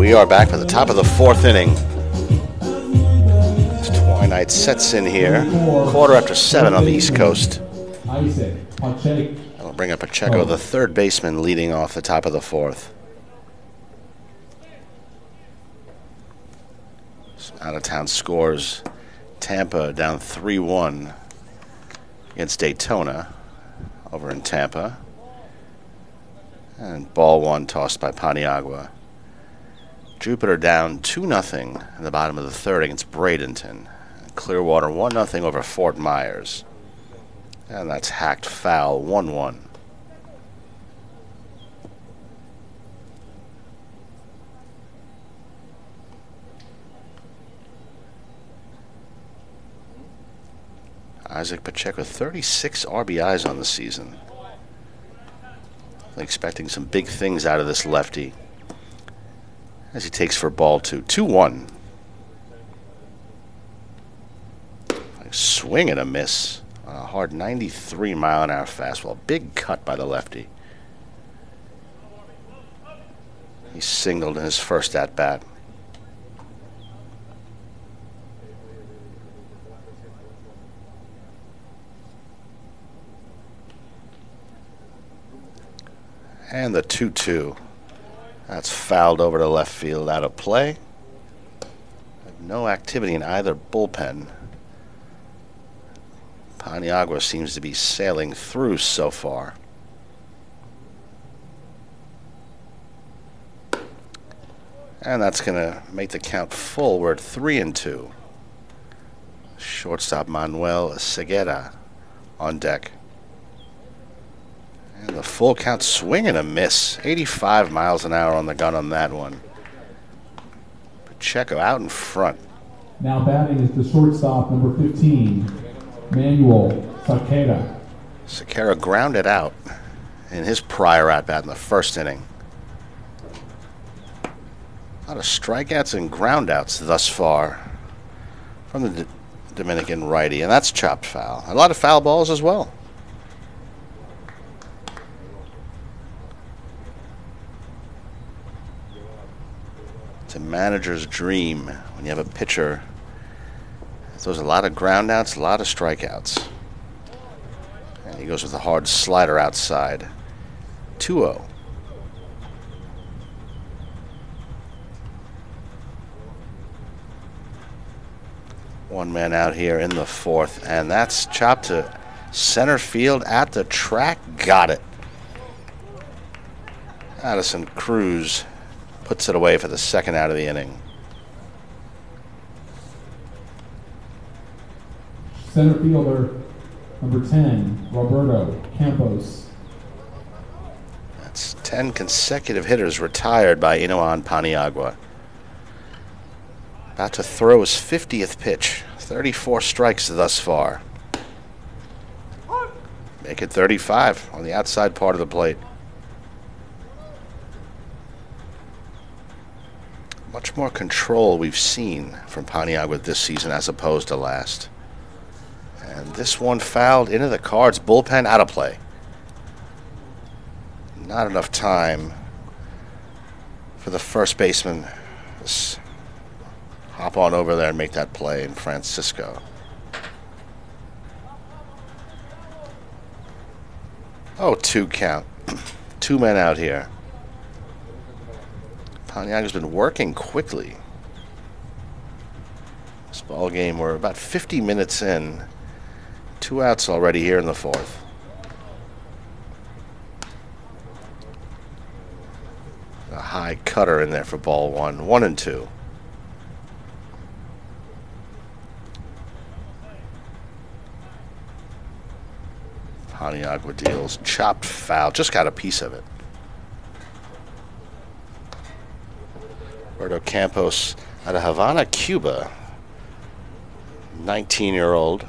We are back at the top of the fourth inning. As twilight sets in here. Quarter after seven on the East Coast. Isaac Pacheco. That'll bring up Pacheco, the third baseman, leading off the top of the fourth. Some out-of-town scores. Tampa down three one against Daytona over in Tampa. And ball one tossed by Paniagua. Jupiter down two nothing in the bottom of the third against Bradenton. Clearwater one nothing over Fort Myers. And that's hacked foul one one. Isaac Pacheco, thirty-six R B Is on the season. Expecting some big things out of this lefty as he takes for ball two. two one. Swing and a miss on a hard ninety-three mile an hour fastball. Big cut by the lefty. He singled in his first at bat. And the two two. That's fouled over to left field, out of play. No activity in either bullpen. Paniagua seems to be sailing through so far. And that's going to make the count full. We're at three and two. Shortstop Manuel Segura on deck. And the full count, swing and a miss. eighty-five miles an hour on the gun on that one. Pacheco out in front. Now batting is the shortstop, number fifteen, Manuel Sakeda. Sakeda grounded out in his prior at-bat in the first inning. A lot of strikeouts and groundouts thus far from the D- Dominican righty, and that's chopped foul. A lot of foul balls as well. It's a manager's dream when you have a pitcher that throws a lot of groundouts, a lot of strikeouts. And he goes with a hard slider outside. two oh. One man out here in the fourth, and that's chopped to center field at the track. Got it. Addison Cruz puts it away for the second out of the inning. Center fielder, number ten, Roberto Campos. That's ten consecutive hitters retired by Inoan Paniagua. About to throw his fiftieth pitch. thirty-four strikes thus far. Make it thirty-five on the outside part of the plate. Much more control we've seen from Paniagua this season as opposed to last. And this one fouled into the Cards bullpen, out of play. Not enough time for the first baseman to hop on over there and make that play in Francisco. Oh, two count. Two men out here. Paniagua's been working quickly. This ball game, we're about fifty minutes in. Two outs already here in the fourth. A high cutter in there for ball one. One and two. Paniagua deals chopped foul. Just got a piece of it. Roberto Campos out of Havana, Cuba. nineteen-year-old.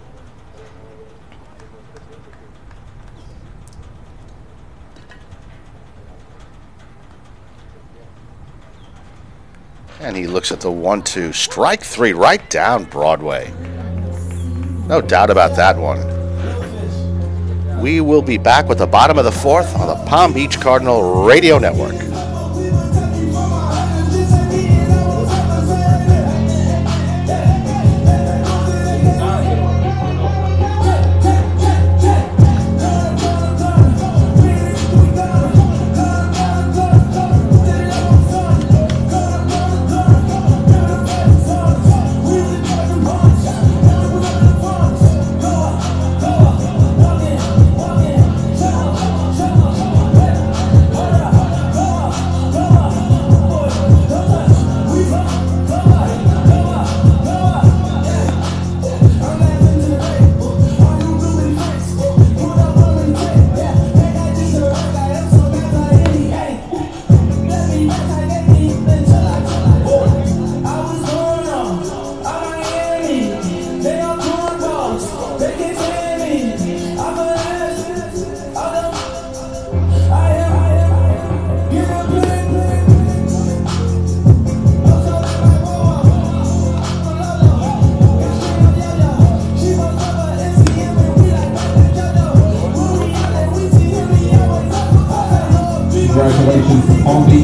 And he looks at the one two. Strike three right down Broadway. No doubt about that one. We will be back with the bottom of the fourth on the Palm Beach Cardinal Radio Network.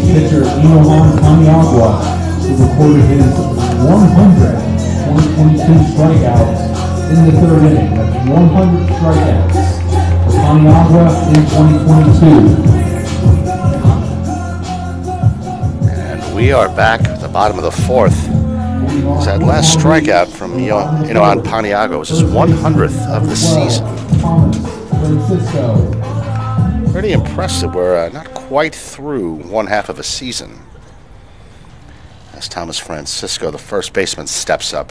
pitcher Inohan Paniagua, who recorded his one hundredth twenty twenty-two strikeout in the third inning. That's one hundred strikeouts for Paniagua in twenty twenty-two. And we are back at the bottom of the fourth. That last strikeout from Inohan Paniagua was his one hundredth of the season. Thomas Francisco. Pretty impressive. We're uh, not quite through one half of a season. As Thomas Francisco, the first baseman, steps up.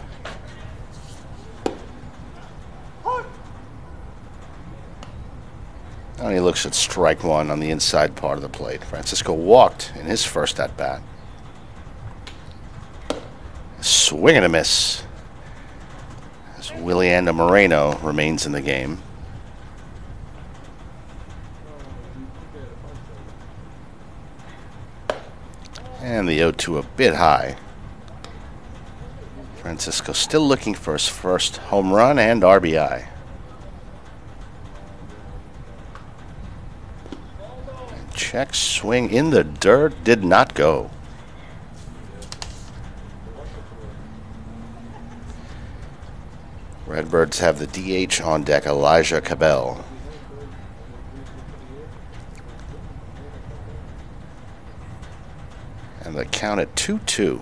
And he looks at strike one on the inside part of the plate. Francisco walked in his first at-bat. Swing and a miss as Willianda Moreno remains in the game. And the oh two a bit high. Francisco still looking for his first home run and R B I. Check swing in the dirt, did not go. Redbirds have the D H on deck, Elijah Cabell. And the count at two two.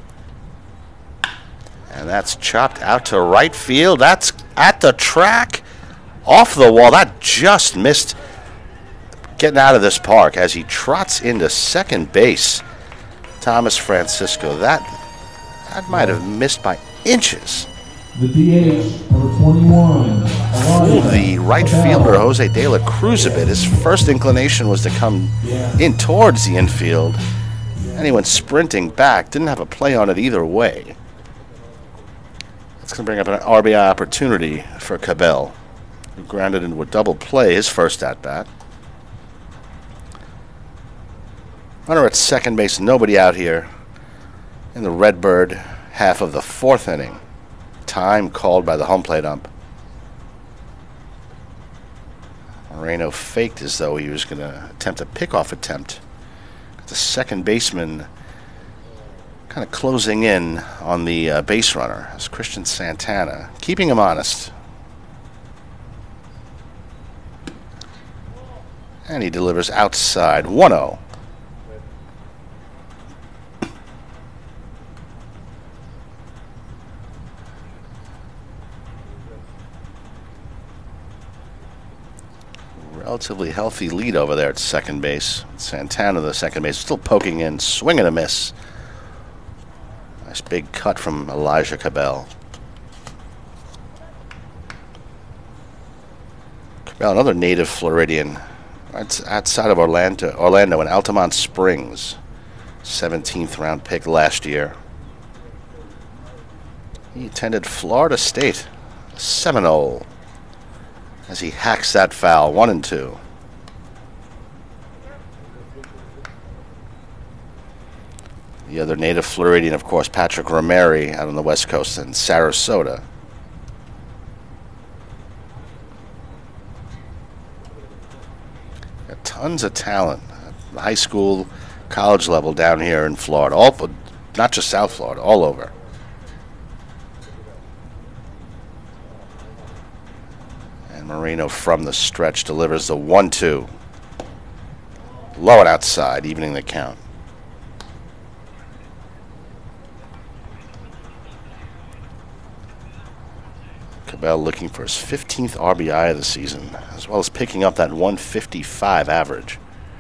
And that's chopped out to right field. That's at the track. Off the wall. That just missed getting out of this park as he trots into second base. Thomas Francisco. That, that might have missed by inches. The D H, number twenty-one. Fooled the right fielder, Jose De La Cruz, a bit. His first inclination was to come in towards the infield, and he went sprinting back. Didn't have a play on it either way. That's going to bring up an R B I opportunity for Cabell, who grounded into a double play his first at-bat. Runner at second base, nobody out here in the Redbird half of the fourth inning. Time called by the home plate ump. Moreno faked as though he was going to attempt a pickoff attempt. The second baseman kind of closing in on the uh, base runner. That's Christian Santana, keeping him honest. And he delivers outside, one oh. Relatively healthy lead over there at second base. Santana, the second base, still poking in, swing and a miss. Nice big cut from Elijah Cabell. Cabell, another native Floridian, right outside of Orlando, Orlando in Altamont Springs. seventeenth round pick last year. He attended Florida State, Seminole, as he hacks that foul, one and two. The other native Floridian, of course, Patrick Romeri, out on the West Coast in Sarasota. Got tons of talent at the high school, college level down here in Florida, all, not just South Florida, all over. Moreno from the stretch delivers the one two. Low and outside, evening the count. Cabell looking for his fifteenth R B I of the season, as well as picking up that one fifty-five average.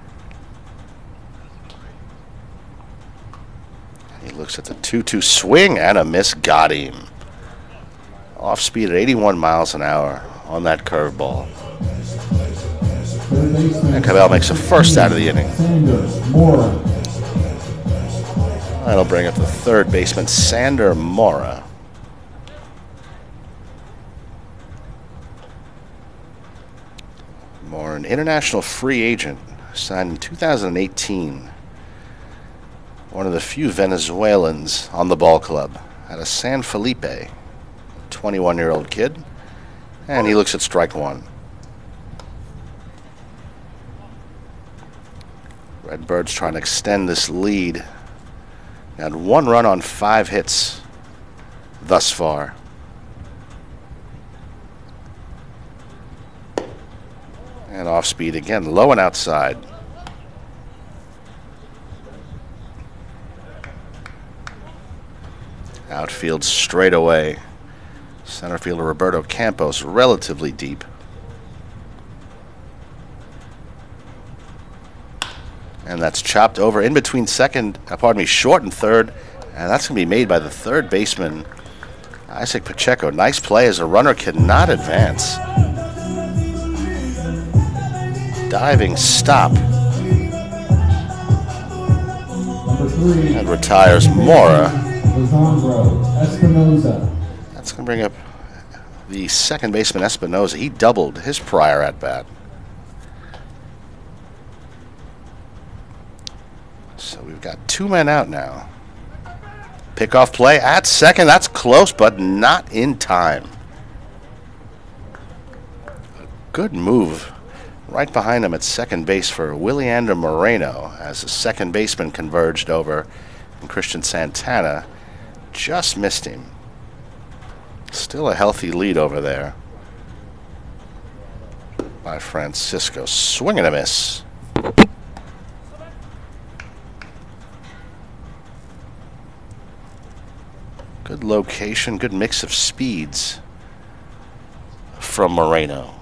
He looks at the two two swing and a miss, got him. Off speed at eighty-one miles an hour on that curveball. And Cabell makes a first out of the inning. That'll bring up the third baseman, Sander Mora. Mora, an international free agent, signed in two thousand eighteen. One of the few Venezuelans on the ball club out of San Felipe. twenty-one-year-old kid. And he looks at strike one. Redbirds trying to extend this lead. Had one run on five hits thus far. And off speed again, low and outside. Outfield straight away. Center fielder Roberto Campos relatively deep. And that's chopped over in between second, uh, pardon me, short and third. And that's going to be made by the third baseman, Isaac Pacheco. Nice play as a runner cannot advance. Diving stop. Number three. And retires Mora. Lisandro Espinoza. That's going to bring up the second baseman, Espinoza. He doubled his prior at-bat. So we've got two men out now. Pickoff play at second. That's close, but not in time. A good move right behind him at second base for Williander Moreno as the second baseman converged over, and Christian Santana just missed him. Still a healthy lead over there by Francisco. Swing and a miss. Good location, good mix of speeds from Moreno.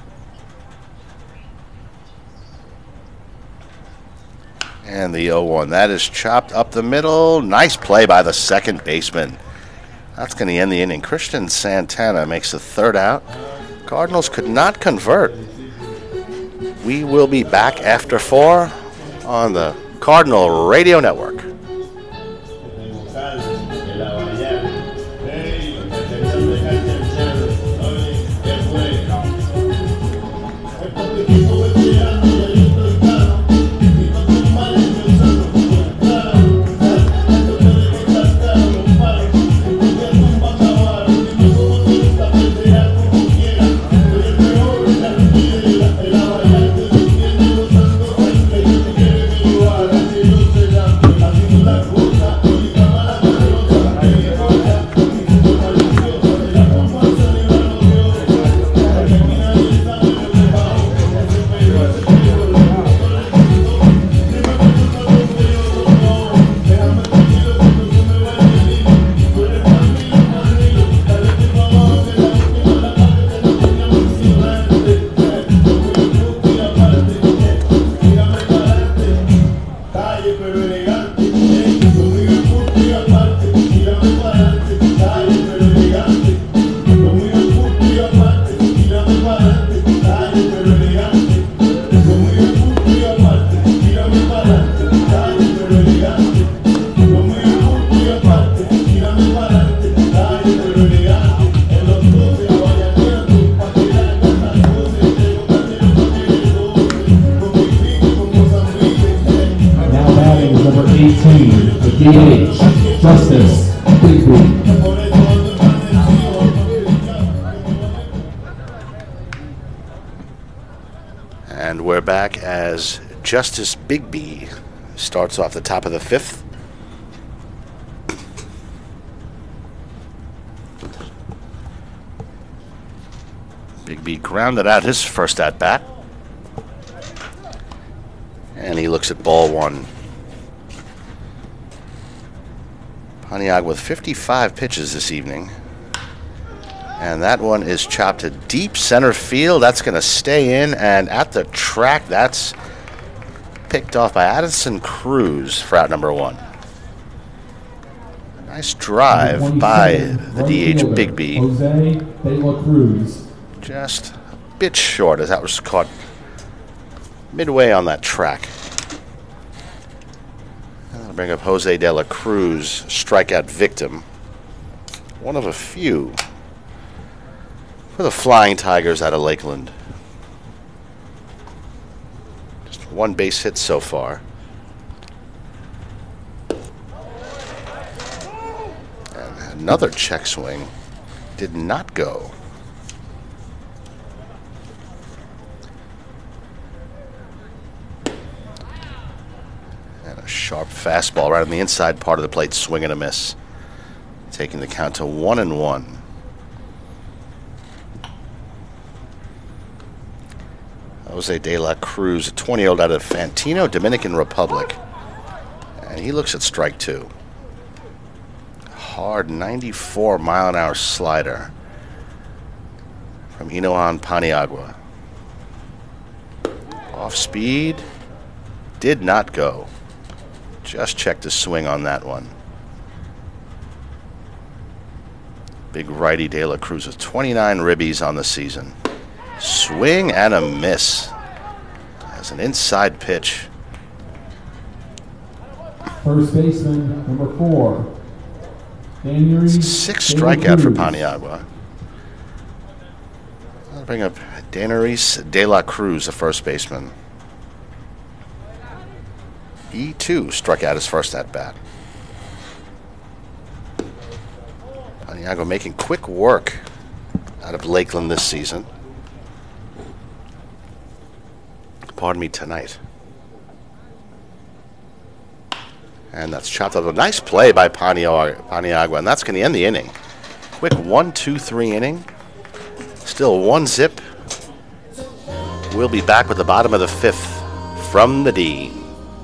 And the oh one. That is chopped up the middle. Nice play by the second baseman. That's going to end the inning. Christian Santana makes the third out. Cardinals could not convert. We will be back after four on the Cardinal Radio Network. D H, Justice Bigbie. And we're back as Justice Bigbie starts off the top of the fifth. Bigbie grounded out his first at-bat. And he looks at ball one. Paniagua with fifty-five pitches this evening. And that one is chopped to deep center field. That's going to stay in. And at the track, that's picked off by Addison Cruz for out number one. Nice drive by the D H Bigbie. Jose De La Cruz. Just a bit short as that was caught midway on that track. I'll bring up Jose De La Cruz, strikeout victim. One of a few for the Flying Tigers out of Lakeland. Just one base hit so far. And another check swing did not go. Sharp fastball right on the inside part of the plate, swing and a miss. Taking the count to one and one. Jose De La Cruz, a twenty-year-old out of Fantino, Dominican Republic. And he looks at strike two. Hard ninety-four mile an hour slider from Inoan Paniagua. Off speed. Did not go. Just checked the swing on that one. Big righty De La Cruz with twenty-nine ribbies on the season. Swing and a miss. As an inside pitch. First baseman, number four. Daniel Six strikeout for Paniagua. I'll bring up Daneris De La Cruz, the first baseman. He too struck out his first at bat. Paniagua making quick work out of Lakeland this season. Pardon me, tonight. And that's chopped up. A nice play by Paniagua, and that's going to end the inning. Quick one, two, three inning. Still one zip. We'll be back with the bottom of the fifth from the D.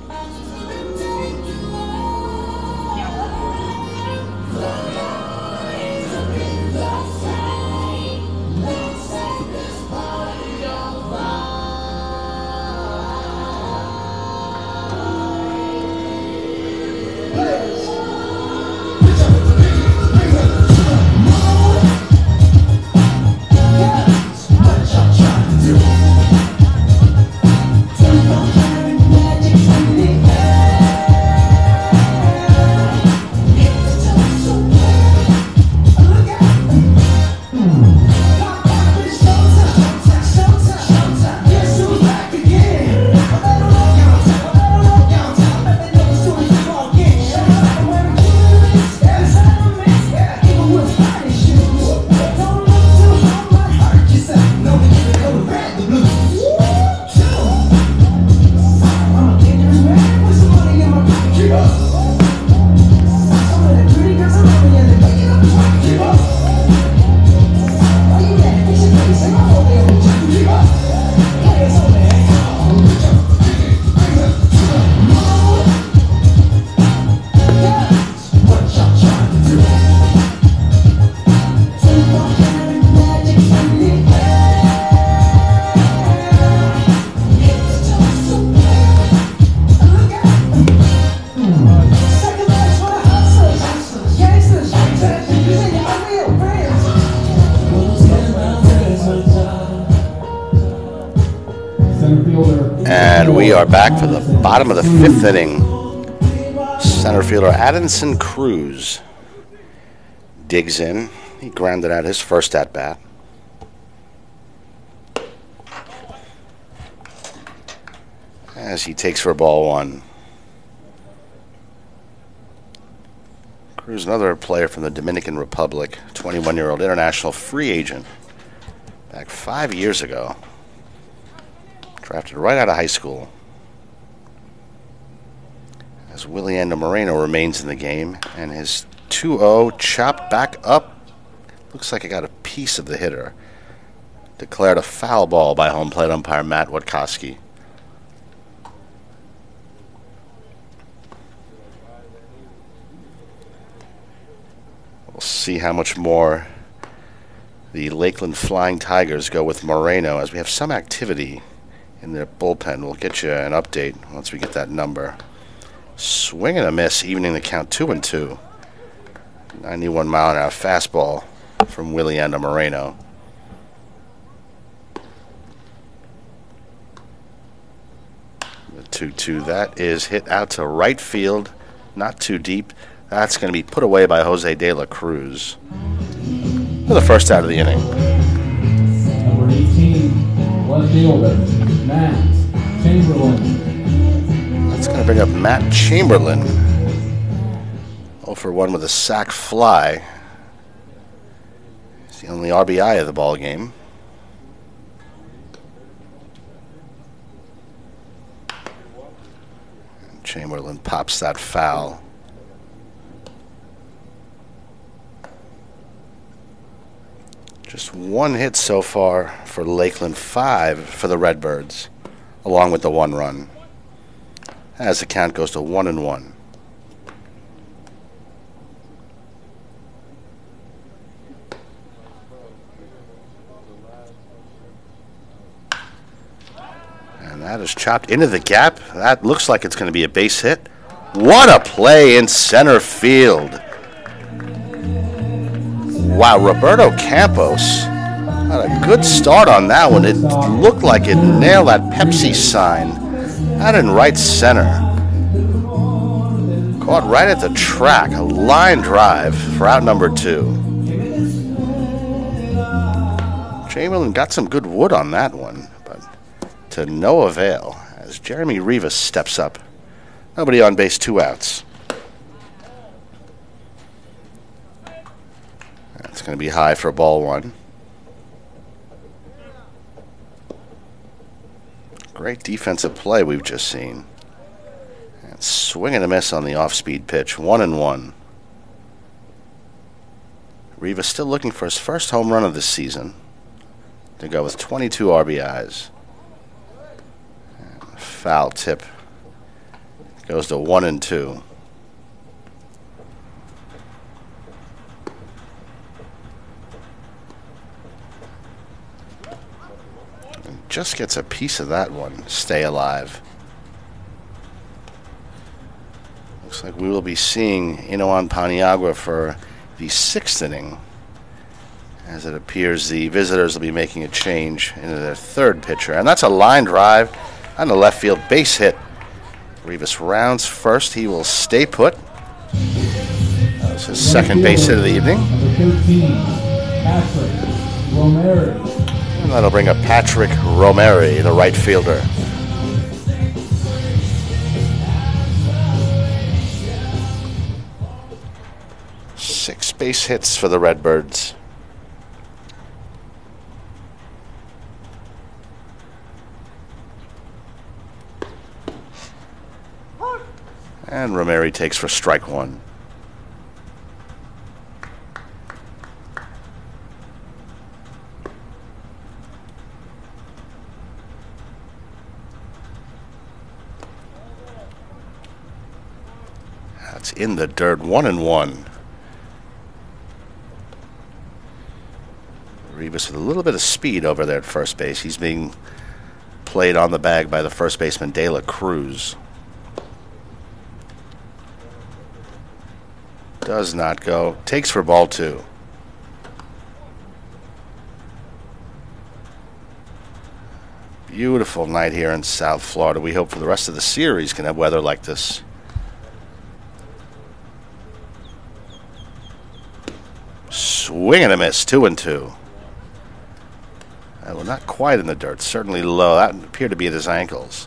And we are back for the bottom of the fifth inning. Center fielder Addison Cruz digs in. He grounded out his first at bat. As he takes for ball one. Cruz, another player from the Dominican Republic, twenty-one-year-old international free agent. Back five years ago. Drafted right out of high school. As Williando Moreno remains in the game. And his two oh chopped back up. Looks like it got a piece of the hitter. Declared a foul ball by home plate umpire Matt Watkowski. We'll see how much more the Lakeland Flying Tigers go with Moreno, as we have some activity in their bullpen. We'll get you an update once we get that number. Swing and a miss, evening the count two and two. ninety-one mile an hour fastball from Williando Moreno. The two two, that is hit out to right field, not too deep. That's going to be put away by Jose De La Cruz for the first out of the inning. Number eighteen, left fielder, Matt Chamberlain. That's going to bring up Matt Chamberlain. oh for one with a sac fly. He's the only R B I of the ball game. Chamberlain pops that foul. Just one hit so far for Lakeland, five for the Redbirds, along with the one run, as the count goes to one and one. And that is chopped into the gap. That looks like it's going to be a base hit. What a play in center field. Wow, Roberto Campos had a good start on that one. It looked like it nailed that Pepsi sign out in right center. Caught right at the track, a line drive for out number two. Chamberlain got some good wood on that one, but to no avail as Jeremy Rivas steps up. Nobody on base, two outs. It's going to be high for ball one. Great defensive play we've just seen. And swing and a miss on the off-speed pitch. One and one. Rivas still looking for his first home run of the season. To go with twenty-two R B Is. And foul tip. Goes to one and two. Just gets a piece of that one. Stay alive. Looks like we will be seeing Inoan Paniagua for the sixth inning, as it appears the visitors will be making a change into their third pitcher. And that's a line drive on the left field base hit. Rivas rounds first. He will stay put. That's his second base hit of the evening. Number thirteen, Patrick Romero. And that'll bring up Patrick Romero, the right fielder. Six base hits for the Redbirds. And Romero takes for strike one. That's in the dirt, one and one. Rivas with a little bit of speed over there at first base. He's being played on the bag by the first baseman, De La Cruz. Does not go. Takes for ball two. Beautiful night here in South Florida. We hope for the rest of the series can have weather like this. Swing and a miss, two and two. Uh, well, not quite in the dirt, certainly low. That appeared to be at his ankles.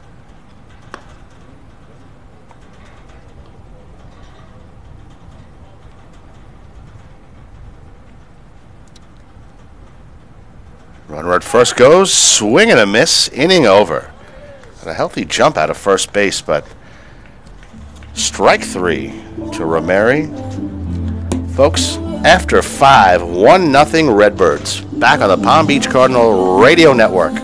Runner at first goes, swing and a miss, inning over. Had a healthy jump out of first base, but strike three to Romero. Folks, after five, one nothing Redbirds. Back on the Palm Beach Cardinal Radio Network.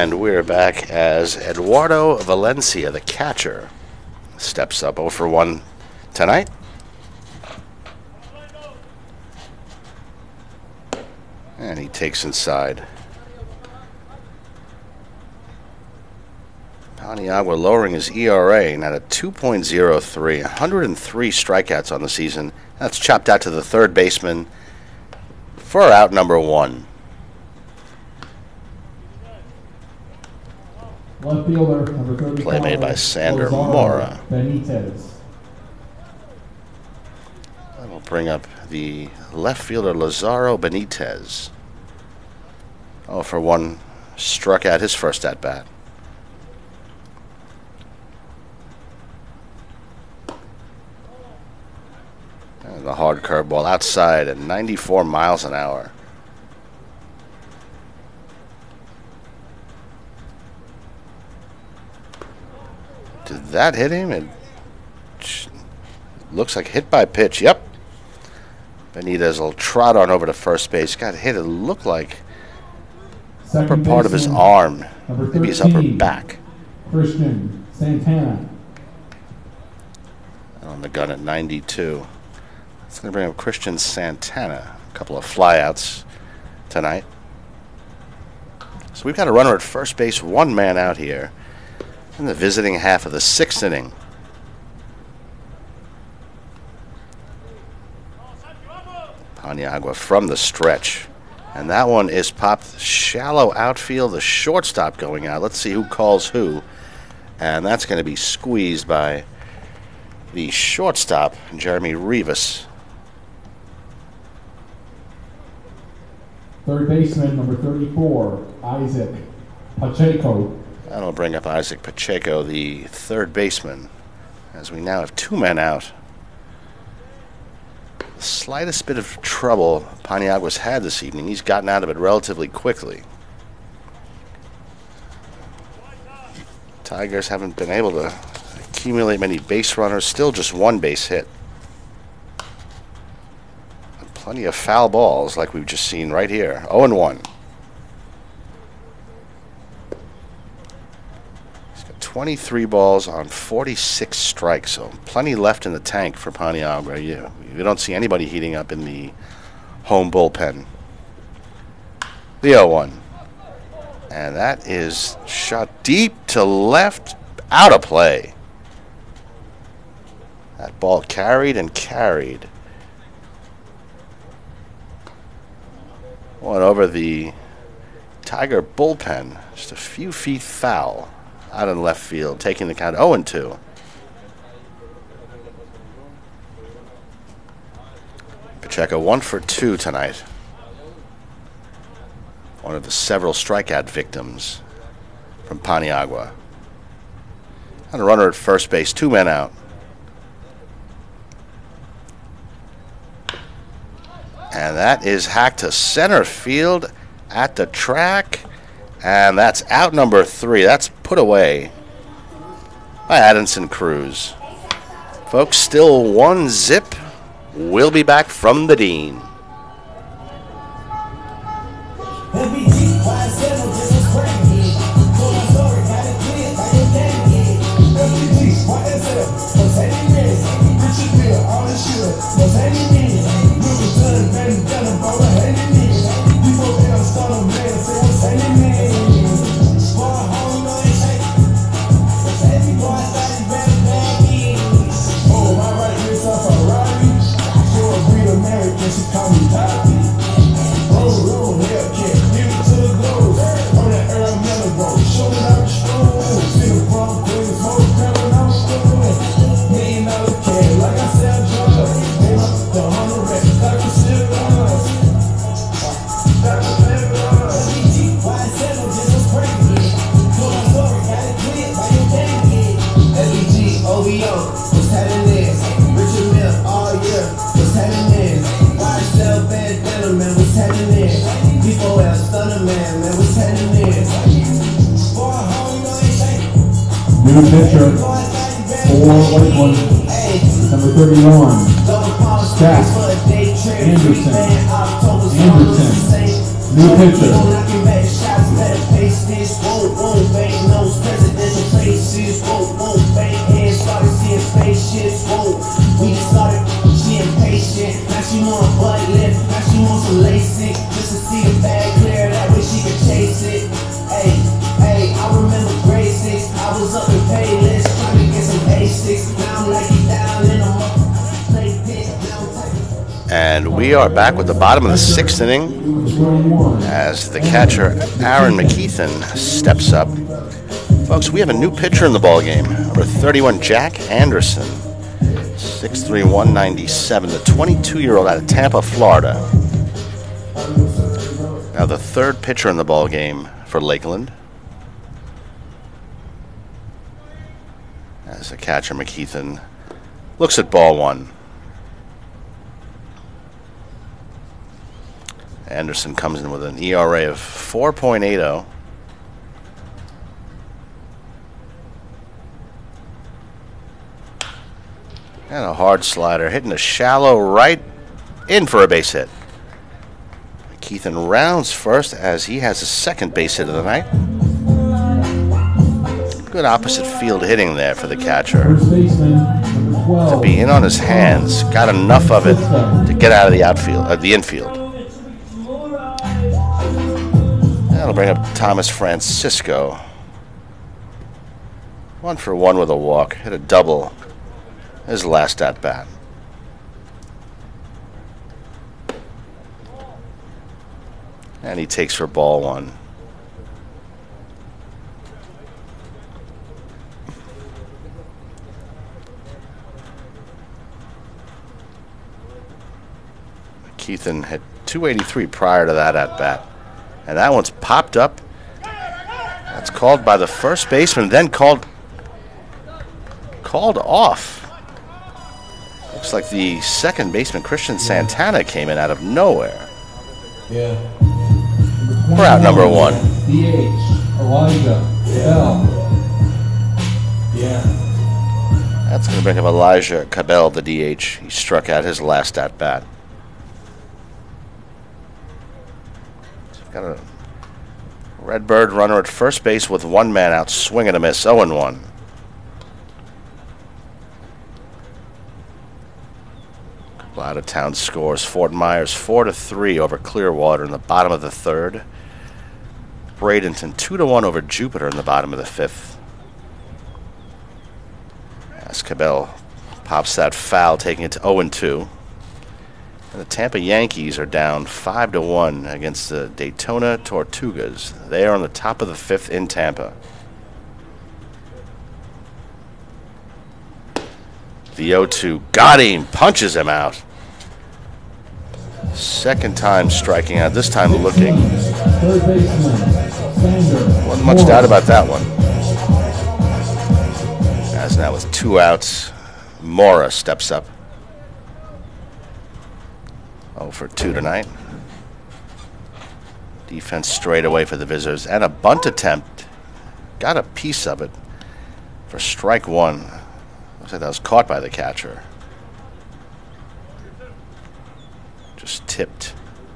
And we're back as Eduardo Valencia, the catcher, steps up oh for one tonight. And he takes inside. Paniagua lowering his E R A now to two point oh three. one hundred three strikeouts on the season. That's chopped out to the third baseman for out number one. Left fielder, number thirty-five. Play made by Sander Lazaro Mora. Benitez. And we'll bring up the left fielder Lazaro Benitez. Oh for one, struck out his first at bat. And the hard curveball outside at ninety-four miles an hour. Did that hit him? It looks like hit by pitch. Yep. Benitez will trot on over to first base. Got hit. It looked like upper part of his arm. Maybe his upper back. Christian Santana. On the gun at ninety-two. It's going to bring up Christian Santana. A couple of flyouts tonight. So we've got a runner at first base, one man out here in the visiting half of the sixth inning. Paniagua from the stretch. And that one is popped shallow outfield, the shortstop going out. Let's see who calls who. And that's going to be squeezed by the shortstop, Jeremy Rivas. Third baseman, number thirty-four, Isaac Pacheco. That'll bring up Isaac Pacheco, the third baseman, as we now have two men out. The slightest bit of trouble Paniagua's had this evening. He's gotten out of it relatively quickly. Tigers haven't been able to accumulate many base runners, still just one base hit. And plenty of foul balls like we've just seen right here. oh and one. He's got twenty-three balls on forty-six strikes, so plenty left in the tank for Paniagua. You, you don't see anybody heating up in the home bullpen. The oh one. And that is shot deep to left, out of play. That ball carried and carried. Went over the Tiger bullpen, just a few feet foul out in left field, taking the count oh and two. Pacheco one for two tonight. One of the several strikeout victims from Paniagua. And a runner at first base, two men out. And that is hacked to center field at the track. And that's out number three. That's put away by Addison Cruz. Folks, still one zip. We'll be back from the Dean. New pitcher for Lakeland, number thirty-one, Jack Anderson. Anderson, new pitcher. whoa, bank notes, presidential faces, whoa, whoa, bank hands, started seeing spaceships, whoa. We started, she impatient, now she want a butt lift, now she want some LASIK, just to see the bag clear, that way she can chase it. Hey, hey, I remember grade six, I was up in Paylist, trying to get some A six, now I'm like it down in a play pit, now I'm taking. And we are back with the bottom of the sixth inning as the catcher Aaron McKeithen steps up. Folks, we have a new pitcher in the ballgame, number thirty-one, Jack Anderson, six three, one ninety-seven, the twenty-two-year-old out of Tampa, Florida. Now the third pitcher in the ballgame for Lakeland, as the catcher McKeithen looks at ball one. Anderson comes in with an E R A of four point eight oh. And a hard slider hitting a shallow right in for a base hit. Keithan rounds first as he has a second base hit of the night. Good opposite field hitting there for the catcher. First baseman, number twelve. To be in on his hands, got enough of it to get out of the outfield, uh, the infield. That'll bring up Thomas Francisco. One for one with a walk. Hit a double his last at bat. And he takes for ball one. Keithan had two eighty-three prior to that at bat. And that one's popped up. That's called by the first baseman, then called called off. Looks like the second baseman, Christian Santana, came in out of nowhere. Yeah. We're out number one. D H, Elijah Bell. Yeah. That's going to bring up Elijah Cabell, the D H. He struck out his last at bat. Got a Redbird runner at first base with one man out, swing and a miss, oh and one. Out of town scores. Fort Myers four to three over Clearwater in the bottom of the third. Bradenton two to one over Jupiter in the bottom of the fifth. As Cabell pops that foul, taking it to oh and two. And the Tampa Yankees are down five to one against the Daytona Tortugas. They are on the top of the fifth in Tampa. The oh two got him, punches him out. Second time striking out, this time looking. Third baseman, Sander. Wasn't much doubt about that one. As now with two outs, Mora steps up. oh for two tonight. Defense straight away for the visitors. And a bunt attempt. Got a piece of it for strike one. Looks like that was caught by the catcher. Just tipped.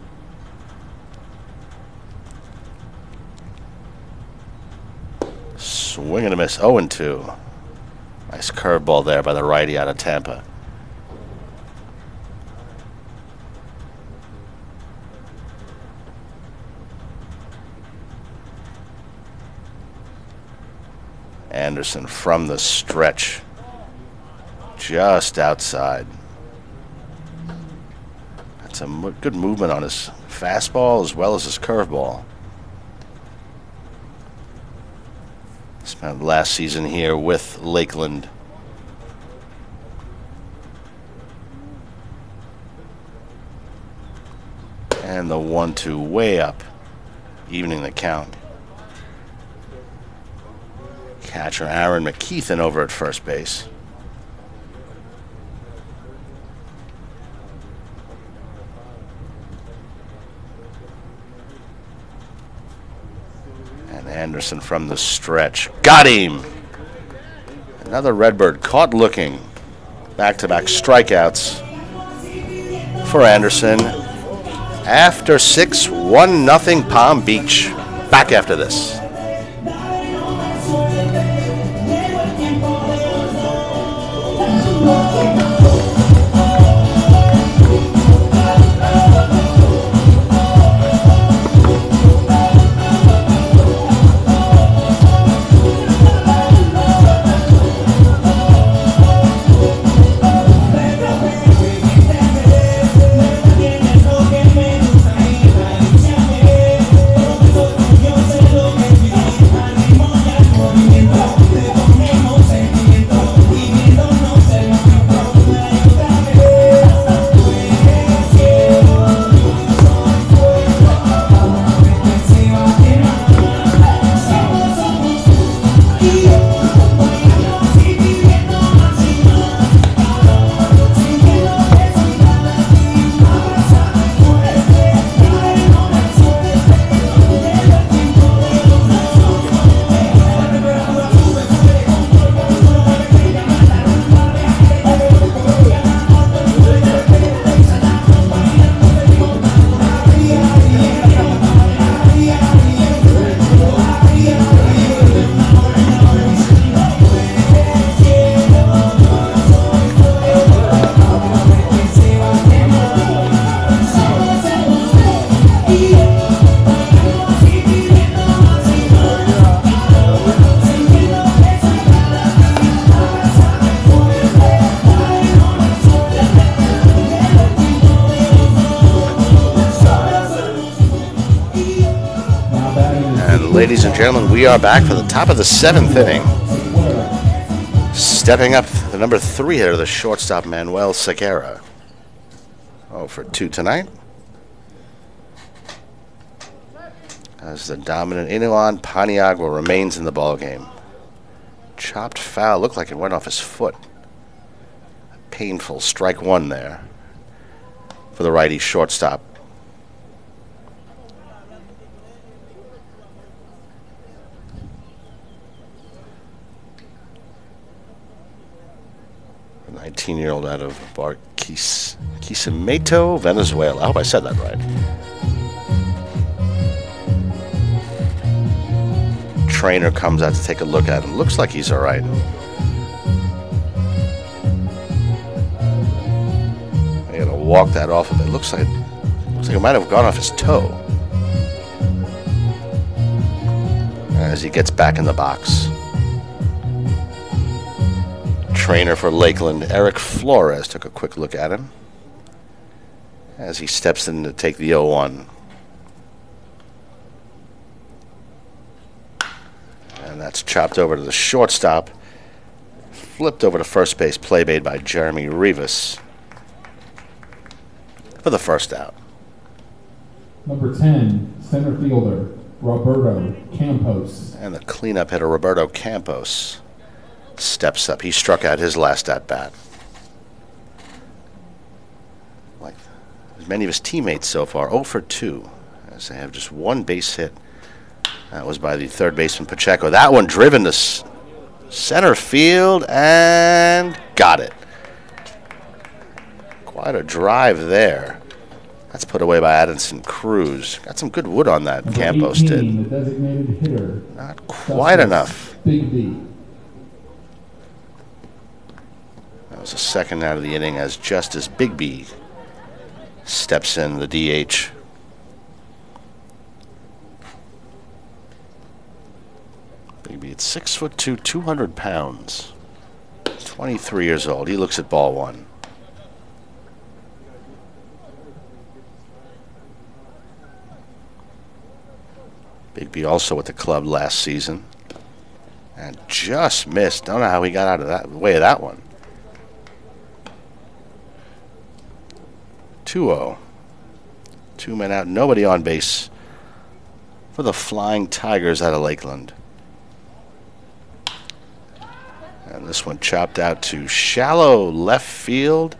Swing and a miss. oh and two. Nice curveball there by the righty out of Tampa. Anderson from the stretch. Just outside. That's a mo- good movement on his fastball as well as his curveball. Spent last season here with Lakeland. And the one two way up, evening the count. Catcher Aaron McKeithen over at first base. And Anderson from the stretch. Got him! Another Redbird caught looking. Back-to-back strikeouts for Anderson. After six, one nothing Palm Beach. Back after this. Ladies and gentlemen, we are back for the top of the seventh inning. Stepping up, the number three hitter, the shortstop, Manuel Segura. Oh, for two tonight. As the dominant Inuan Paniagua remains in the ballgame. Chopped foul, looked like it went off his foot. A painful strike one there for the righty shortstop. nineteen-year-old out of Barquisimeto, Venezuela. I hope I said that right. Trainer comes out to take a look at him. Looks like he's all right. I gotta walk that off of it. Looks like looks like it might have gone off his toe. As he gets back in the box. Trainer for Lakeland, Eric Flores, took a quick look at him as he steps in to take the oh one. And that's chopped over to the shortstop. Flipped over to first base, play made by Jeremy Rivas for the first out. Number ten, center fielder, Roberto Campos. And the cleanup hitter, Roberto Campos, steps up. He struck out his last at-bat. Like as many of his teammates so far, oh for two, as they have just one base hit. That was by the third baseman, Pacheco. That one driven to s- center field and got it. Quite a drive there. That's put away by Addison Cruz. Got some good wood on that, Number Campos eighteen, did. the designated hitter. Not quite enough. Big B. That was the second out of the inning as Justice Bigby steps in, the D H. Bigby at six foot two, two hundred pounds, twenty-three years old. He looks at ball one. Bigby also with the club last season and just missed. Don't know how he got out of that way of that one. two oh. Two men out, nobody on base for the Flying Tigers out of Lakeland. And this one chopped out to shallow left field.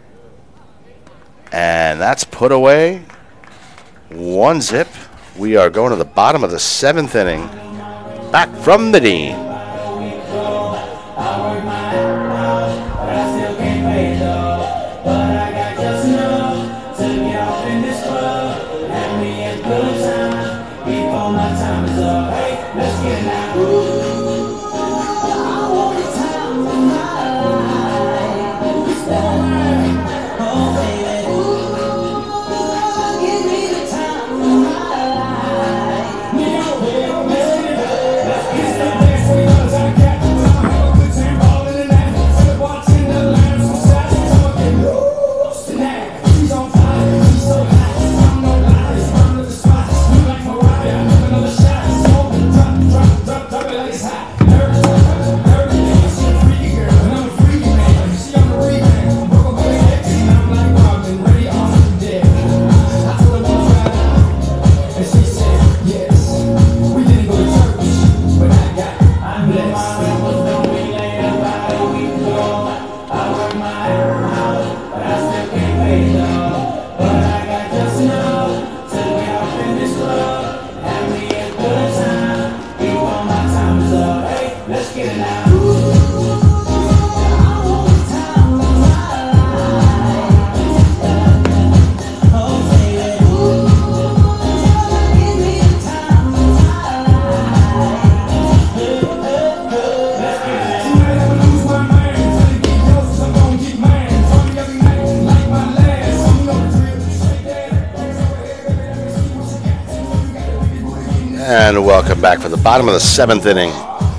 And that's put away. One zip. We are going to the bottom of the seventh inning. Back from the Dean. And welcome back for the bottom of the seventh inning.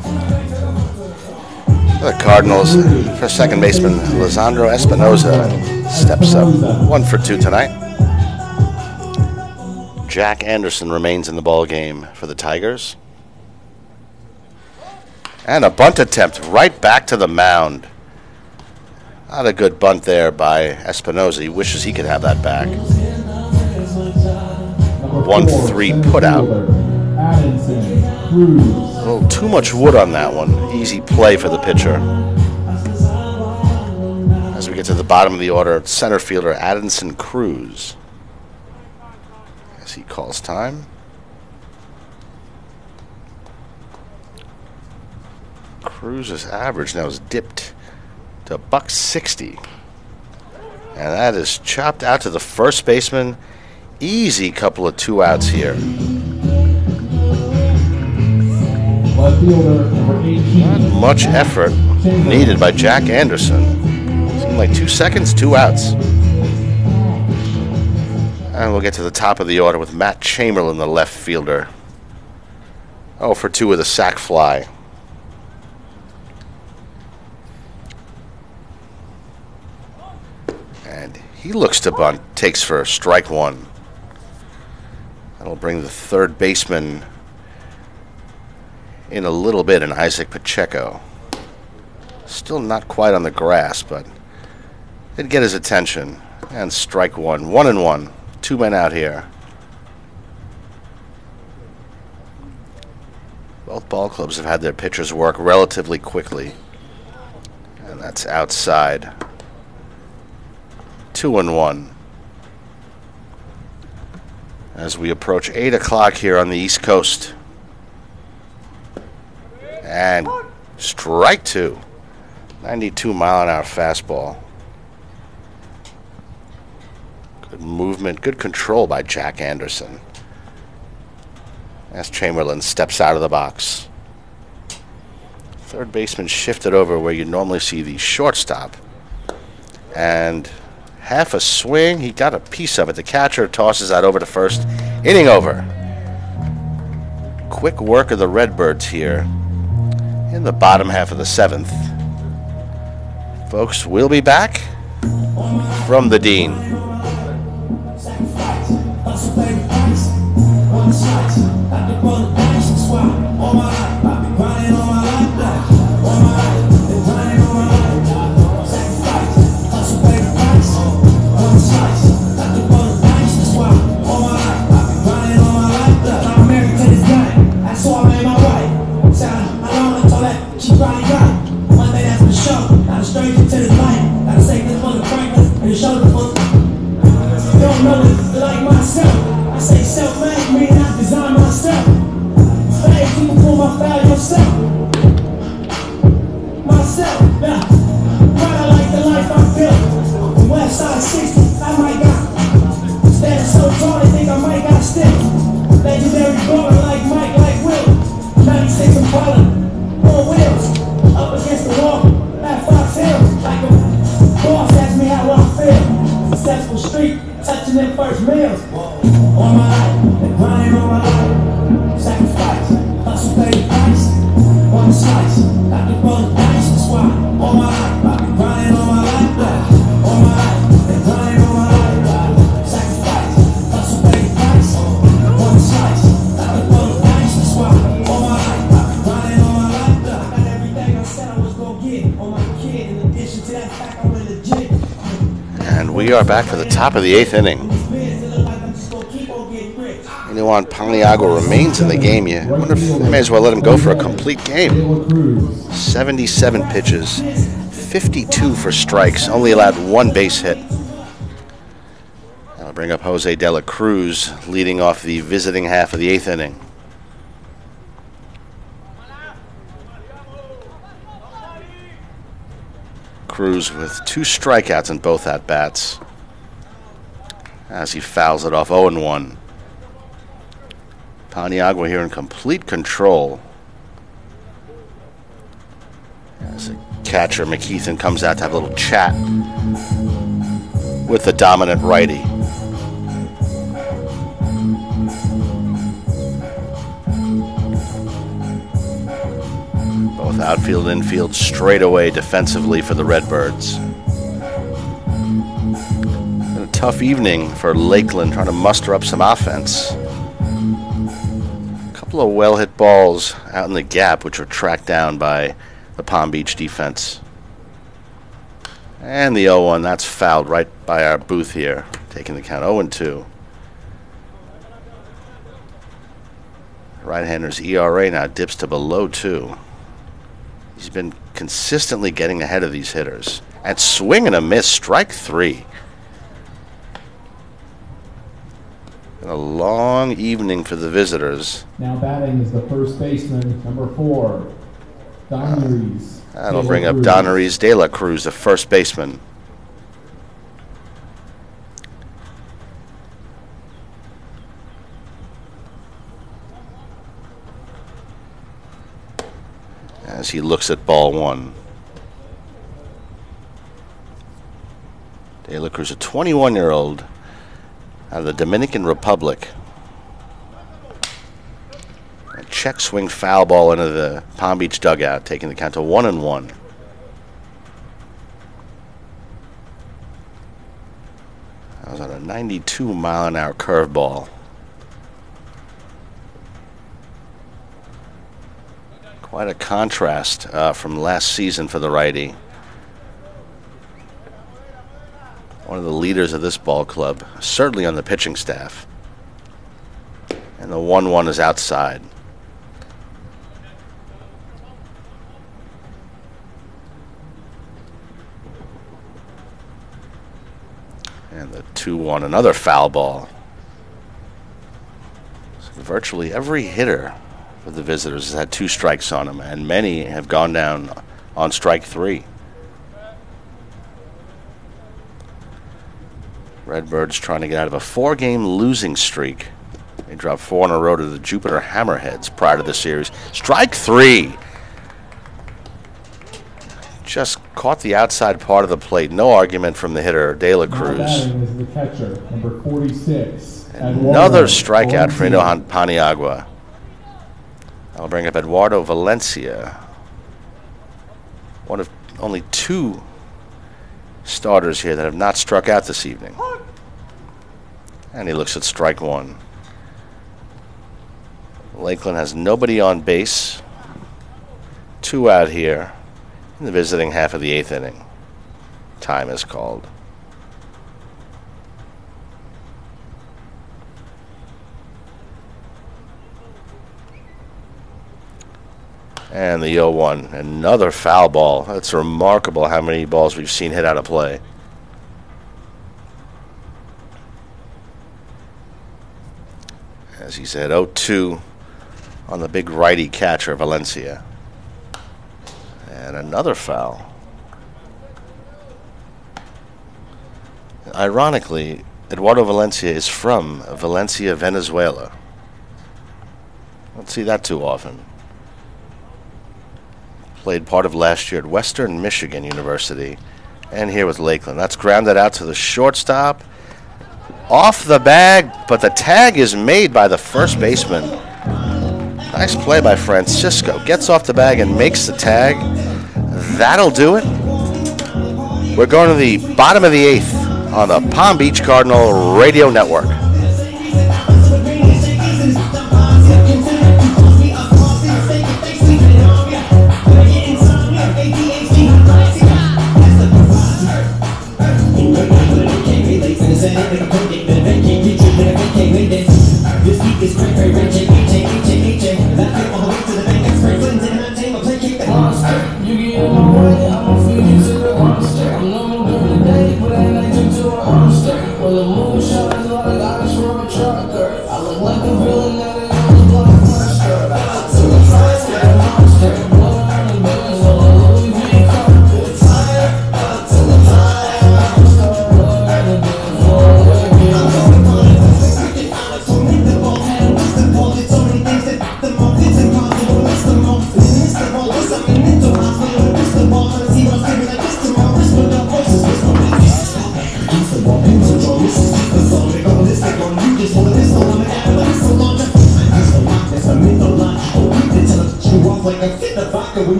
The Cardinals, for second baseman, Lisandro Espinoza steps up. One for two tonight. Jack Anderson remains in the ball game for the Tigers. And a bunt attempt right back to the mound. Not a good bunt there by Espinosa. He wishes he could have that back. one three put out. A little too much wood on that one. Easy play for the pitcher. As we get to the bottom of the order, center fielder Addison Cruz. As he calls time. Cruz's average now is dipped to a buck sixty. And that is chopped out to the first baseman. Easy couple of two outs here. Not much effort needed by Jack Anderson. Seemed like two seconds, two outs. And we'll get to the top of the order with Matt Chamberlain, the left fielder. Oh, for two with a sac fly. And he looks to bunt, takes for strike one. That'll bring the third baseman in a little bit, and Isaac Pacheco. Still not quite on the grass, but did get his attention. And strike one. One and one. Two men out here. Both ball clubs have had their pitchers work relatively quickly. And that's outside. Two and one. As we approach eight o'clock here on the East Coast. And strike two. ninety-two mile an hour fastball. Good movement, good control by Jack Anderson. As Chamberlain steps out of the box. Third baseman shifted over where you normally see the shortstop. And half a swing, he got a piece of it. The catcher tosses that over to first. Inning over. Quick work of the Redbirds here in the bottom half of the seventh. Folks, we'll be back from the Dean. We are back for the top of the eighth inning. Anyone Paniagua remains in the game. You wonder if they may as well let him go for a complete game. seventy-seven pitches, fifty-two for strikes, only allowed one base hit. That'll bring up Jose De La Cruz, leading off the visiting half of the eighth inning. Cruz with two strikeouts in both at-bats as he fouls it off oh and one. Paniagua here in complete control as the catcher McKeithen comes out to have a little chat with the dominant righty. Both outfield and infield straight away defensively for the Redbirds. Been a tough evening for Lakeland trying to muster up some offense. couple of well-hit balls out in the gap, which were tracked down by the Palm Beach defense. And the oh one, that's fouled right by our booth here, taking the count oh and two. Right-hander's E R A now dips to below two. He's been consistently getting ahead of these hitters. And swing and a miss, strike three. Been a long evening for the visitors. Now batting is the first baseman, number four, Don Rees. Uh, that'll bring up Donneries De La Cruz, the first baseman. As he looks at ball one. De La Cruz, a twenty-one-year-old out of the Dominican Republic. A check swing foul ball into the Palm Beach dugout, taking the count to one and one. That was on a ninety-two mile an hour curveball. Quite a contrast uh, from last season for the righty. One of the leaders of this ball club, certainly on the pitching staff. And the one one is outside. And the two one, another foul ball. So virtually every hitter for the visitors has had two strikes on them, and many have gone down on strike three. Redbirds trying to get out of a four-game losing streak. They dropped four in a row to the Jupiter Hammerheads prior to the series. Strike three. Just caught the outside part of the plate. No argument from the hitter, De La Cruz. Is the catcher, number forty-six. Another strikeout for Eno Paniagua. I'll bring up Eduardo Valencia. One of only two starters here that have not struck out this evening. And he looks at strike one. Lakeland has nobody on base. Two out here in the visiting half of the eighth inning. Time is called. And the oh one, another foul ball. That's remarkable how many balls we've seen hit out of play. As he said, oh two on the big righty catcher, Valencia. And another foul. Ironically, Eduardo Valencia is from Valencia, Venezuela. Don't see that too often. Played part of last year at Western Michigan University, and here with Lakeland. That's grounded out to the shortstop. Off the bag, but the tag is made by the first baseman. Nice play by Francisco. Gets off the bag and makes the tag. That'll do it. We're going to the bottom of the eighth on the Palm Beach Cardinal Radio Network.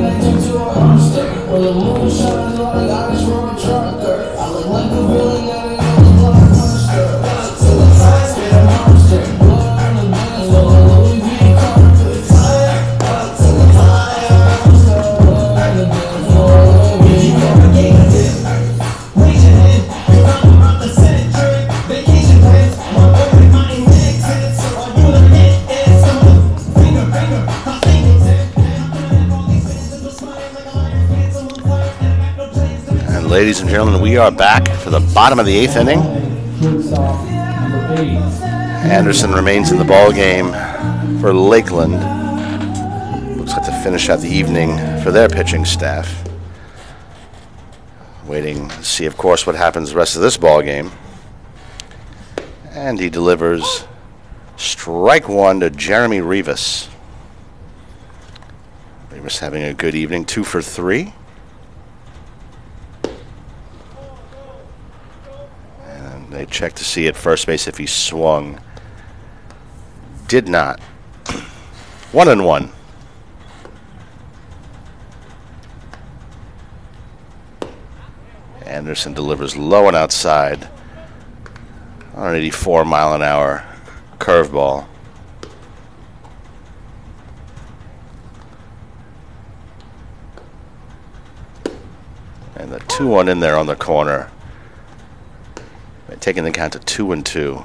Well, the moon shines like I just rode a trucker. I look like a villain. ladies and gentlemen, we are back for the bottom of the eighth inning. Shortstop, number eight. Anderson remains in the ball game for Lakeland. Looks like to finish out the evening for their pitching staff. Waiting to see, of course, what happens the rest of this ball game. And he delivers strike one to Jeremy Rivas. Rivas having a good evening, two for three. And they check to see at first base if he swung. Did not. One and one. Anderson delivers low and outside on an eighty-four mile an hour curveball. And the two one in there on the corner, taking the count to two and two.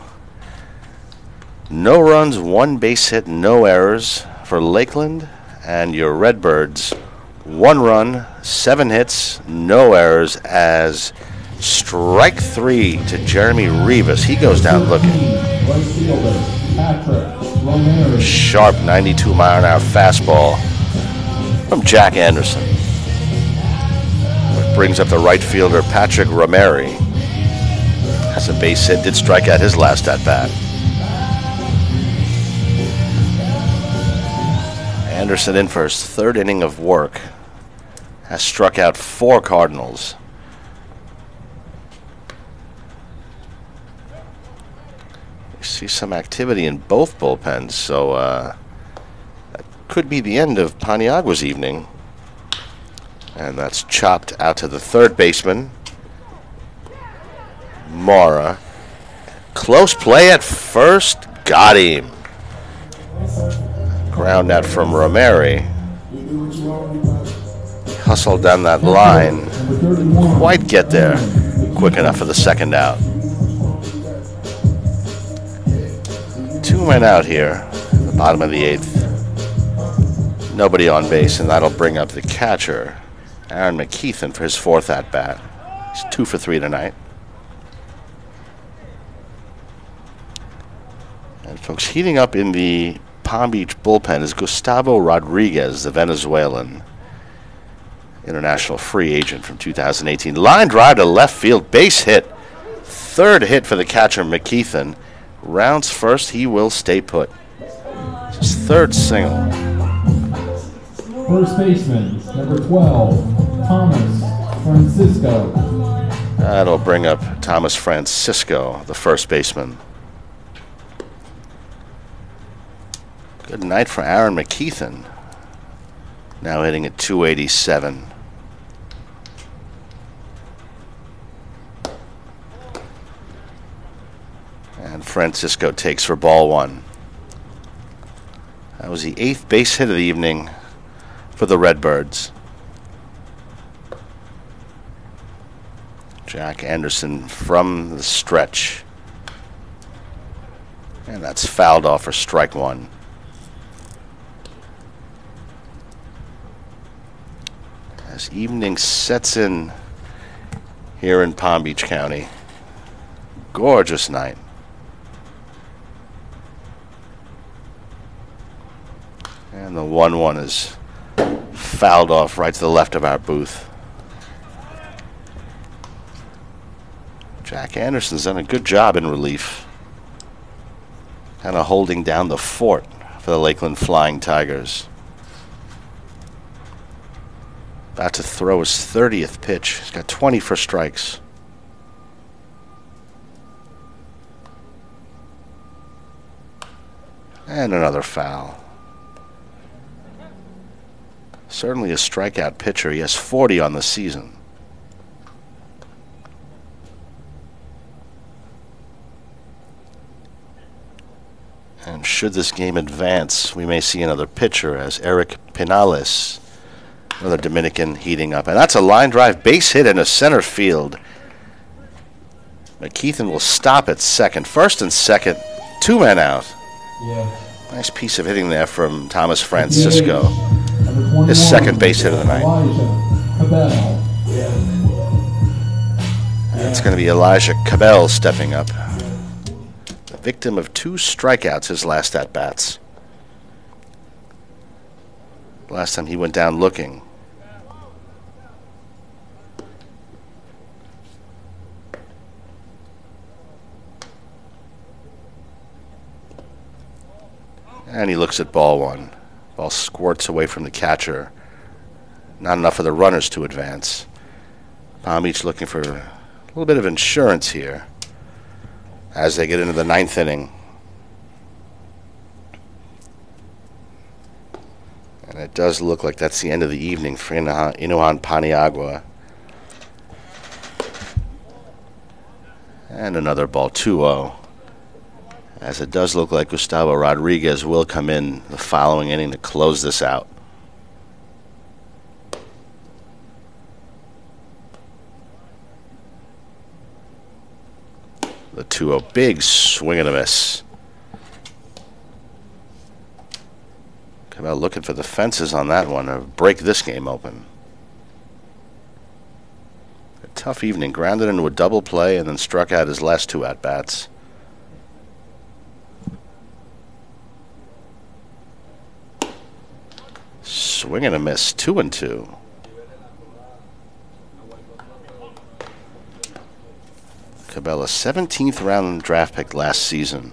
No runs, one base hit, no errors for Lakeland, and your Redbirds, one run, seven hits, no errors, as strike three to Jeremy Rivas. He goes down looking. Right fielder, Patrick Romero. Sharp ninety-two mile an hour fastball from Jack Anderson. Which brings up the right fielder, Patrick Romero. Has a base hit, did strike out his last at bat. Anderson in for his third inning of work. Has struck out four Cardinals. We see some activity in both bullpens, so uh, that could be the end of Paniagua's evening. And that's chopped out to the third baseman, Mora. Close play at first, got him. Ground out from Romero. Hustled down that line. Quite get there quick enough for the second out. Two men out here, the bottom of the eighth. Nobody on base, and that'll bring up the catcher, Aaron McKeithen, for his fourth at bat. He's two for three tonight. And folks, heating up in the Palm Beach bullpen is Gustavo Rodriguez, the Venezuelan international free agent from two thousand eighteen. Line drive to left field, base hit. Third hit for the catcher, McKeithen. Rounds first, he will stay put. It's his third single. First baseman, number twelve, Thomas Francisco. That'll bring up Thomas Francisco, the first baseman. Good night for Aaron McKeithen. Now hitting at two eighty-seven. And Francisco takes for ball one. That was the eighth base hit of the evening for the Redbirds. Jack Anderson from the stretch. And that's fouled off for strike one. As evening sets in here in Palm Beach County. Gorgeous night. And the one one is fouled off right to the left of our booth. Jack Anderson's done a good job in relief. Kind of holding down the fort for the Lakeland Flying Tigers. About to throw his thirtieth pitch. He's got twenty for strikes. And another foul. Certainly a strikeout pitcher. He has forty on the season. And should this game advance, we may see another pitcher as Eric Pinales, another Dominican, heating up. And that's a line drive base hit in a center field. McKeithen will stop at second. First and second, two men out. Yeah. Nice piece of hitting there from Thomas Francisco. His second base hit of the night. It's going to be Elijah Cabell stepping up. The victim of two strikeouts his last at-bats. Last time he went down looking. And he looks at ball one. Ball squirts away from the catcher. Not enough for the runners to advance. Palm Beach looking for a little bit of insurance here as they get into the ninth inning. And it does look like that's the end of the evening for Inuan Paniagua. And another ball, two oh. As it does look like Gustavo Rodriguez will come in the following inning to close this out. The two oh, big swing and a miss. Cabell looking for the fences on that one to break this game open. A tough evening, grounded into a double play and then struck out his last two at-bats. Swing and a miss, two and two. Cabell, a seventeenth round draft pick last season.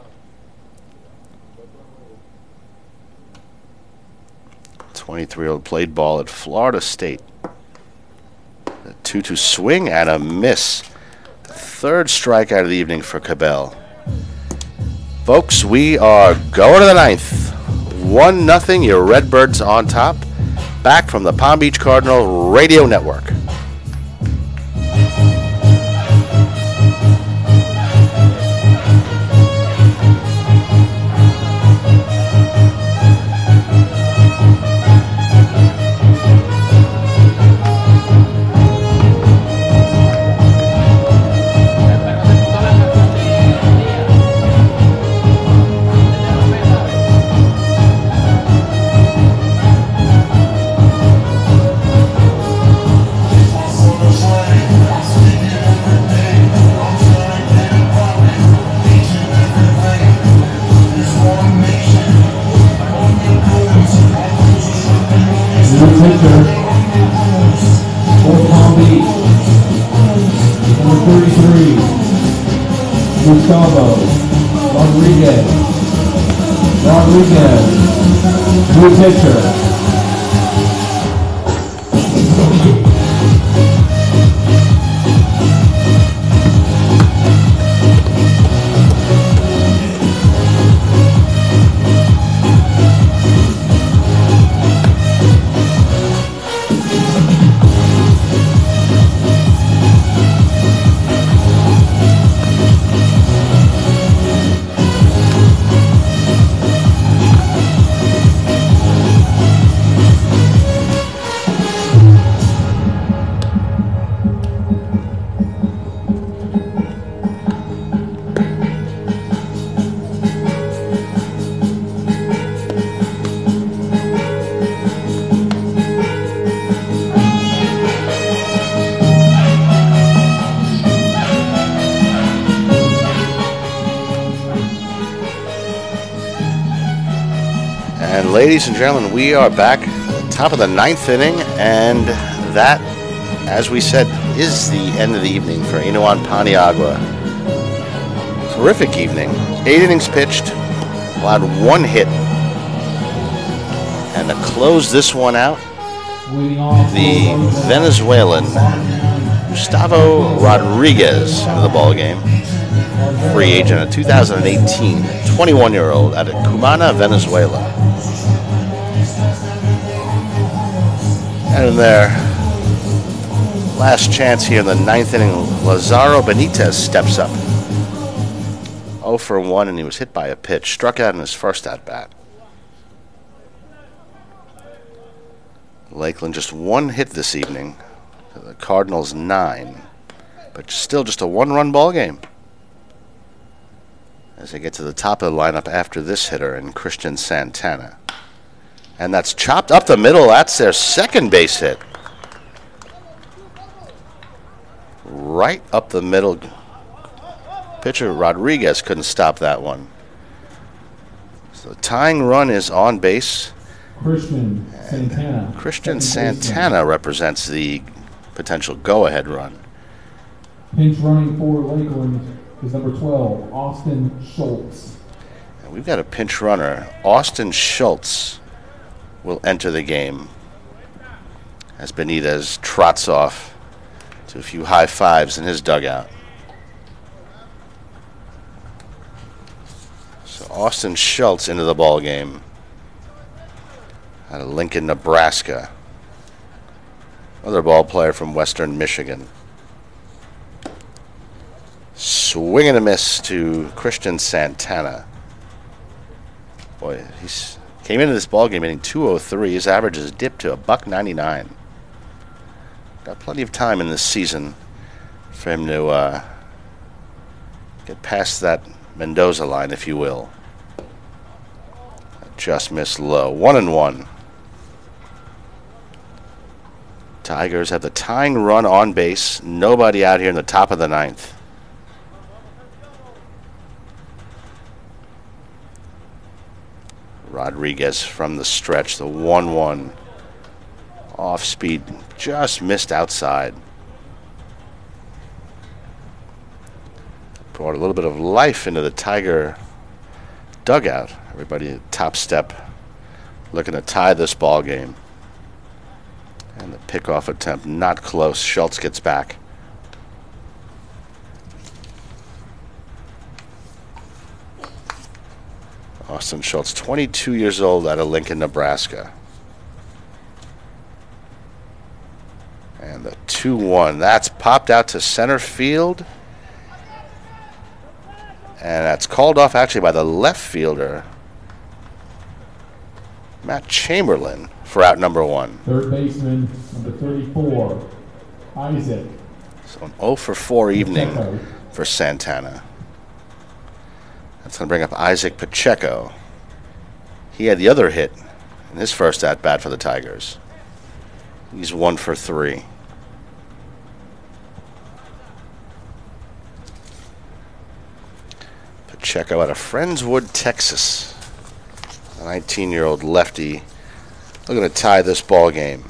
twenty-three-year-old played ball at Florida State. A two two swing and a miss. The third strikeout of the evening for Cabell. Folks, we are going to the ninth. One nothing, your Redbirds on top. Back from the Palm Beach Cardinal Radio Network. Pitcher for Palm Beach, number thirty-three, Gustavo Rodriguez. Rodriguez, new pitcher. Ladies and gentlemen, we are back at the top of the ninth inning, and that, as we said, is the end of the evening for Inuan Paniagua. Terrific evening. Eight innings pitched, allowed one hit. And to close this one out, the Venezuelan Gustavo Rodriguez into the ballgame. Free agent, a two thousand eighteen twenty-one-year-old out of Cumana, Venezuela. And in their last chance here in the ninth inning, Lazaro Benitez steps up. oh for one, and he was hit by a pitch. Struck out in his first at-bat. Lakeland just one hit this evening. The Cardinals nine. But still just a one-run ball game. As they get to the top of the lineup after this hitter in Christian Santana. And that's chopped up the middle. That's their second base hit. right up the middle. Pitcher Rodriguez couldn't stop that one. So the tying run is on base. Christian Santana. Christian Santana represents the potential go-ahead run. Pinch running for Lakeland is number twelve, Austin Schultz. And we've got a pinch runner. Austin Schultz will enter the game as Benitez trots off to a few high fives in his dugout. So Austin Schultz into the ball game out of Lincoln, Nebraska. Another ball player from Western Michigan. Swing and a miss to Christian Santana. Boy, he's came into this ball game hitting two oh three. His average has dipped to a buck ninety-nine. Got plenty of time in this season for him to uh, get past that Mendoza line, if you will. Just missed low. One and one. Tigers have the tying run on base. Nobody out here in the top of the ninth. Rodriguez from the stretch, the one one. Off speed, just missed outside. Brought a little bit of life into the Tiger dugout. Everybody top step looking to tie this ball game. And the pickoff attempt not close. Schultz gets back. Austin Schultz, twenty-two years old, out of Lincoln, Nebraska. And the two one. That's popped out to center field. And that's called off actually by the left fielder, Matt Chamberlain, for out number one. Third baseman, number thirty-four, Isaac. So an oh for four evening Pacheco. for Santana. That's going to bring up Isaac Pacheco. He had the other hit in his first at-bat for the Tigers. He's one for three. Pacheco out of Friendswood, Texas. A nineteen-year-old lefty looking to tie this ball game.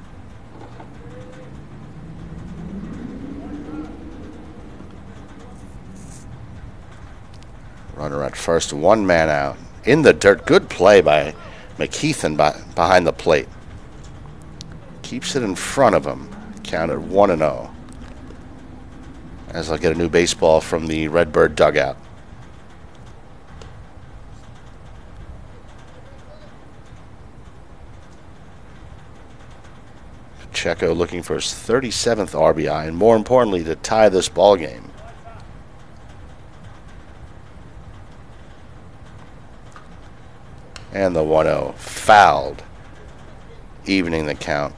Runner at first, one man out. In the dirt, good play by McKeithen by, behind the plate. Keeps it in front of him. Counted one and oh. As I'll get a new baseball from the Redbird dugout. Pacheco looking for his thirty-seventh R B I, and more importantly, to tie this ball game. And the one oh fouled, evening the count.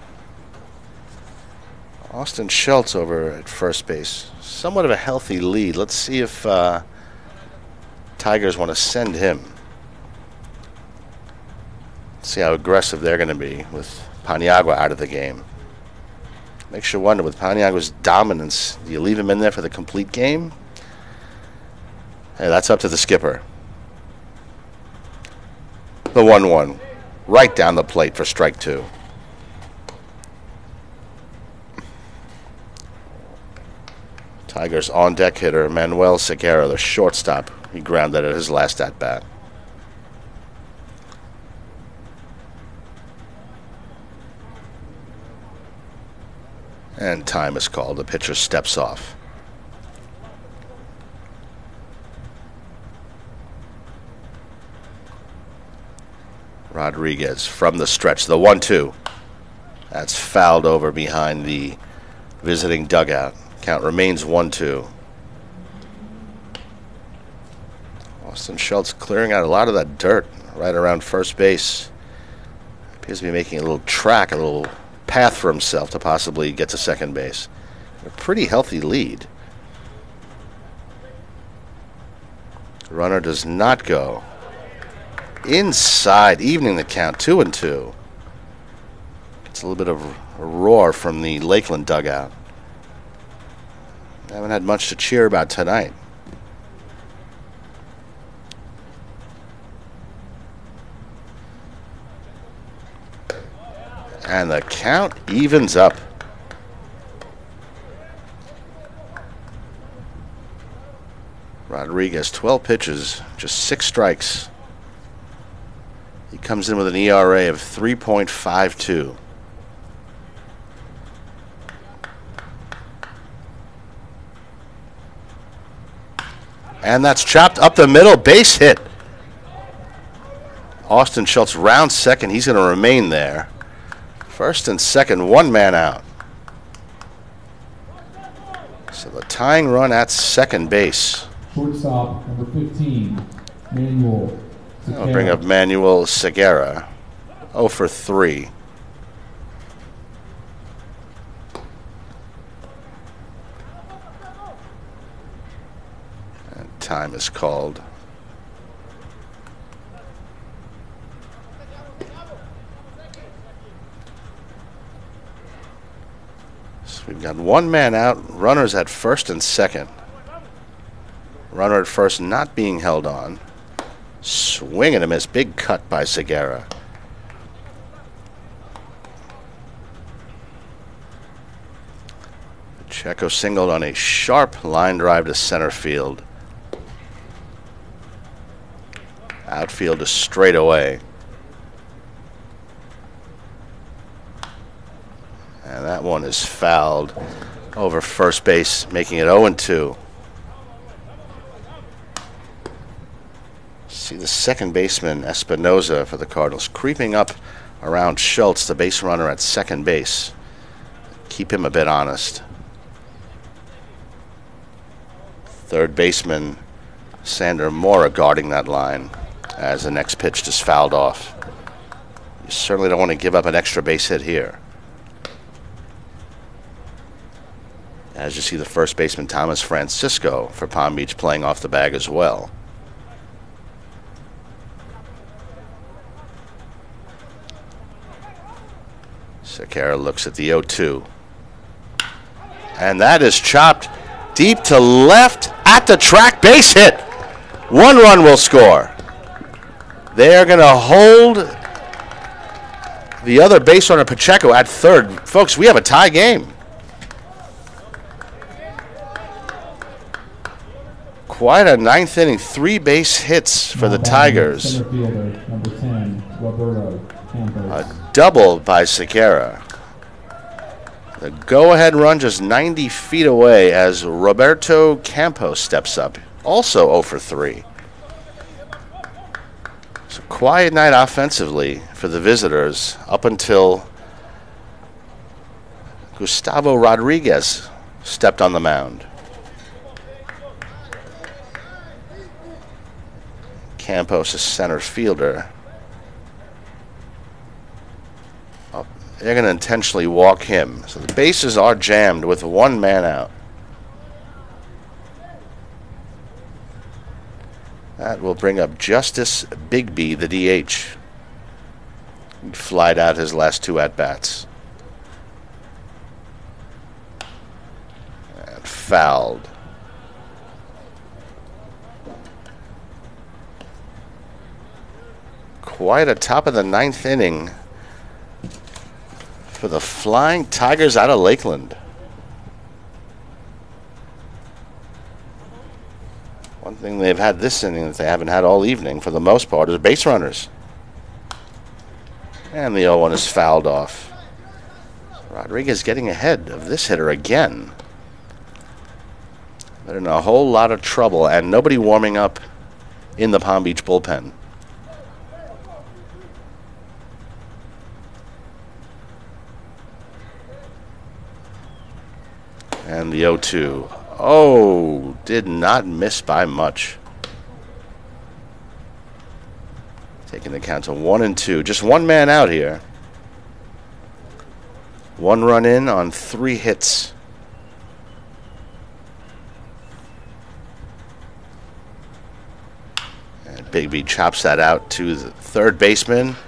Austin Schultz over at first base. Somewhat of a healthy lead. Let's see if uh, Tigers want to send him. See how aggressive they're going to be with Paniagua out of the game. Makes you wonder, with Paniagua's dominance, do you leave him in there for the complete game? Hey, that's up to the skipper. The one one. Right down the plate for strike two. Tigers on-deck hitter Manuel Segura, the shortstop. He grounded at his last at-bat. And time is called. The pitcher steps off. Rodriguez from the stretch. The one two. That's fouled over behind the visiting dugout. Count remains one two. Austin Schultz clearing out a lot of that dirt right around first base. Appears to be making a little track, a little path for himself to possibly get to second base. A pretty healthy lead. Runner does not go. Inside, evening the count, two and two. It's a little bit of a roar from the Lakeland dugout. Haven't had much to cheer about tonight. And the count evens up. Rodriguez, twelve pitches, just six strikes. He comes in with an E R A of three point five two. And that's chopped up the middle, base hit. Austin Schultz rounds second. He's going to remain there. First and second, one man out. So the tying run at second base. Shortstop, number fifteen, Manuel Segura. I'll bring up Manuel Segura. oh for three. And time is called. So we've got one man out, runners at first and second. Runner at first not being held on. Swing and a miss. Big cut by Segura. Pacheco singled on a sharp line drive to center field. Outfield is straight away. And that one is fouled over first base, making it oh and two. See the second baseman, Espinoza, for the Cardinals, creeping up around Schultz, the base runner at second base. Keep him a bit honest. Third baseman, Sander Mora, guarding that line as the next pitch just fouled off. You certainly don't want to give up an extra base hit here. As you see the first baseman, Thomas Francisco, for Palm Beach, playing off the bag as well. Segura looks at the oh two. And that is chopped deep to left at the track, base hit. One run will score. They are going to hold the other base runner, Pacheco, at third. Folks, we have a tie game. Quite a ninth inning, three base hits for the Tigers. Center fielder, number ten, Roberto Campos. A double by Segura. The go-ahead run just ninety feet away as Roberto Campos steps up. Also oh for three. It's a quiet night offensively for the visitors up until Gustavo Rodriguez stepped on the mound. Campos is center fielder. Oh, they're going to intentionally walk him. So the bases are jammed with one man out. That will bring up Justice Bigby, the D H. He flied out his last two at-bats. And fouled. Quite a top of the ninth inning for the Flying Tigers out of Lakeland. One thing they've had this inning that they haven't had all evening, for the most part, is base runners. And the oh one is fouled off. Rodriguez getting ahead of this hitter again. They're in a whole lot of trouble, and nobody warming up in the Palm Beach bullpen. And the oh two. Oh, did not miss by much. Taking the count to one and two. Just one man out here. One run in on three hits. And Bigby chops that out to the third baseman.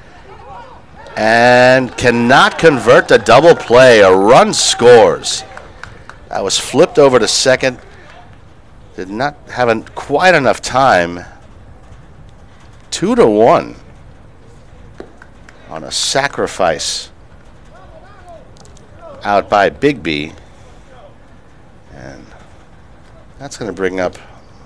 And cannot convert the double play. A run scores. That was flipped over to second. Did not have an, quite enough time. Two to one on a sacrifice out by Bigby. And that's going to bring up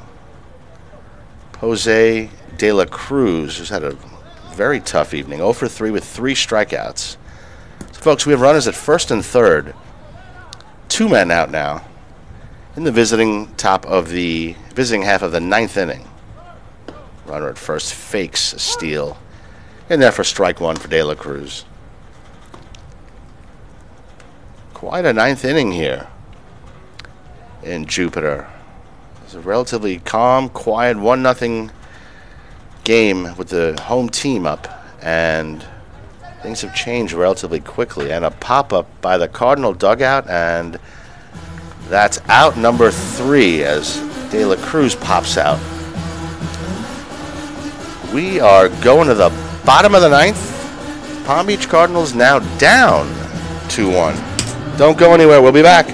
Jose De La Cruz, who's had a very tough evening. oh for three with three strikeouts. So, folks, we have runners at first and third. Two men out now in the visiting top of the visiting half of the ninth inning. Runner at first fakes a steal. In there for strike one for De La Cruz. Quite a ninth inning here in Jupiter. It's a relatively calm, quiet, one nothing game with the home team up, and things have changed relatively quickly. And a pop-up by the Cardinal dugout, and that's out number three as De La Cruz pops out. We are going to the bottom of the ninth. Palm Beach Cardinals now down two one. Don't go anywhere. We'll be back.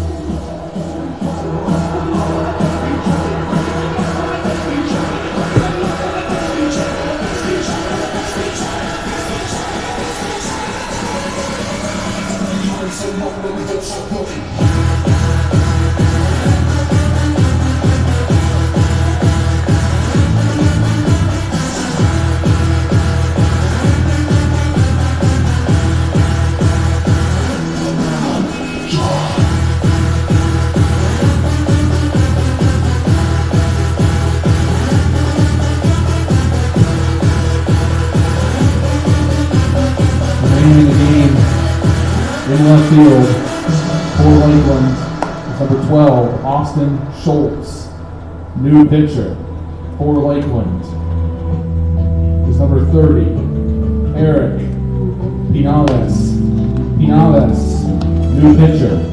Left field for Lakeland is number twelve, Austin Schultz. New pitcher for Lakeland is number thirty, Eric Pinales. Pinales, new pitcher.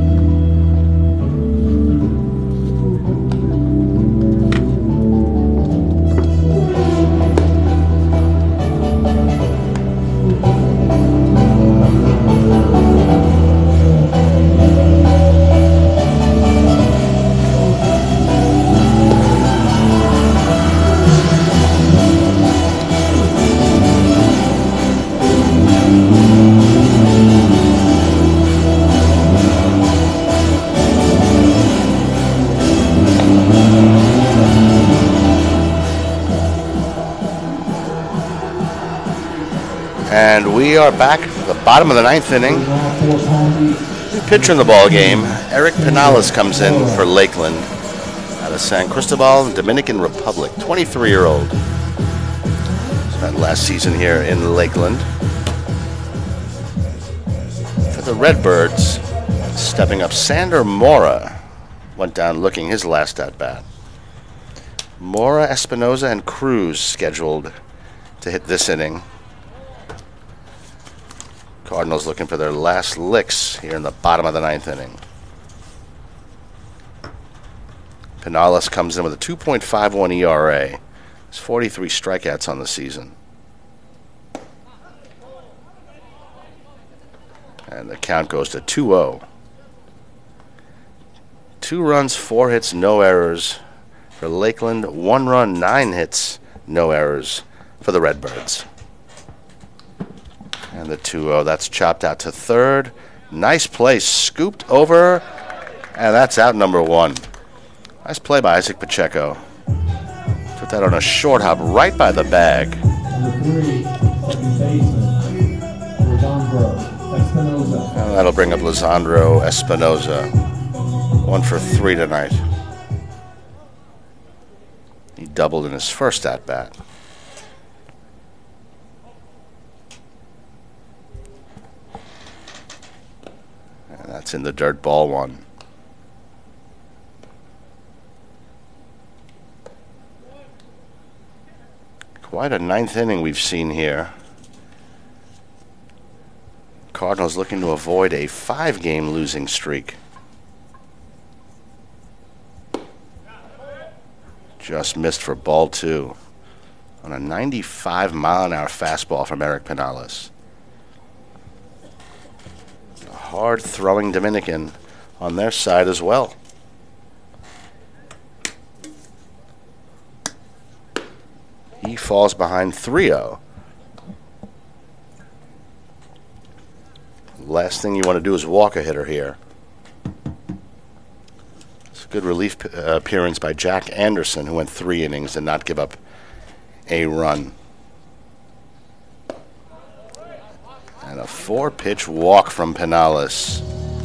And we are back at the bottom of the ninth inning. New pitcher in the ball game. Eric Pinales comes in for Lakeland out of San Cristobal, Dominican Republic. twenty-three-year-old. Spent last season here in Lakeland. For the Redbirds, stepping up, Sander Mora went down looking his last at-bat. Mora, Espinoza, and Cruz scheduled to hit this inning. Cardinals looking for their last licks here in the bottom of the ninth inning. Pinales comes in with a two point five one E R A. There's forty-three strikeouts on the season. And the count goes to two oh. Two runs, four hits, no errors for Lakeland. One run, nine hits, no errors for the Redbirds. And the two oh, that's chopped out to third. Nice play, scooped over, and that's out number one. Nice play by Isaac Pacheco. Put that on a short hop right by the bag. Number three, second baseman, Lisandro Espinoza. And that'll bring up Lisandro Espinoza. One for three tonight. He doubled in his first at-bat. That's in the dirt, ball one. Quite a ninth inning we've seen here. Cardinals looking to avoid a five-game losing streak. Just missed for ball two on a ninety-five mile an hour fastball from Eric Pinales. Hard-throwing Dominican, on their side as well. He falls behind three oh. Last thing you want to do is walk a hitter here. It's a good relief p- uh, appearance by Jack Anderson, who went three innings and not give up a run. And a four-pitch walk from Penales.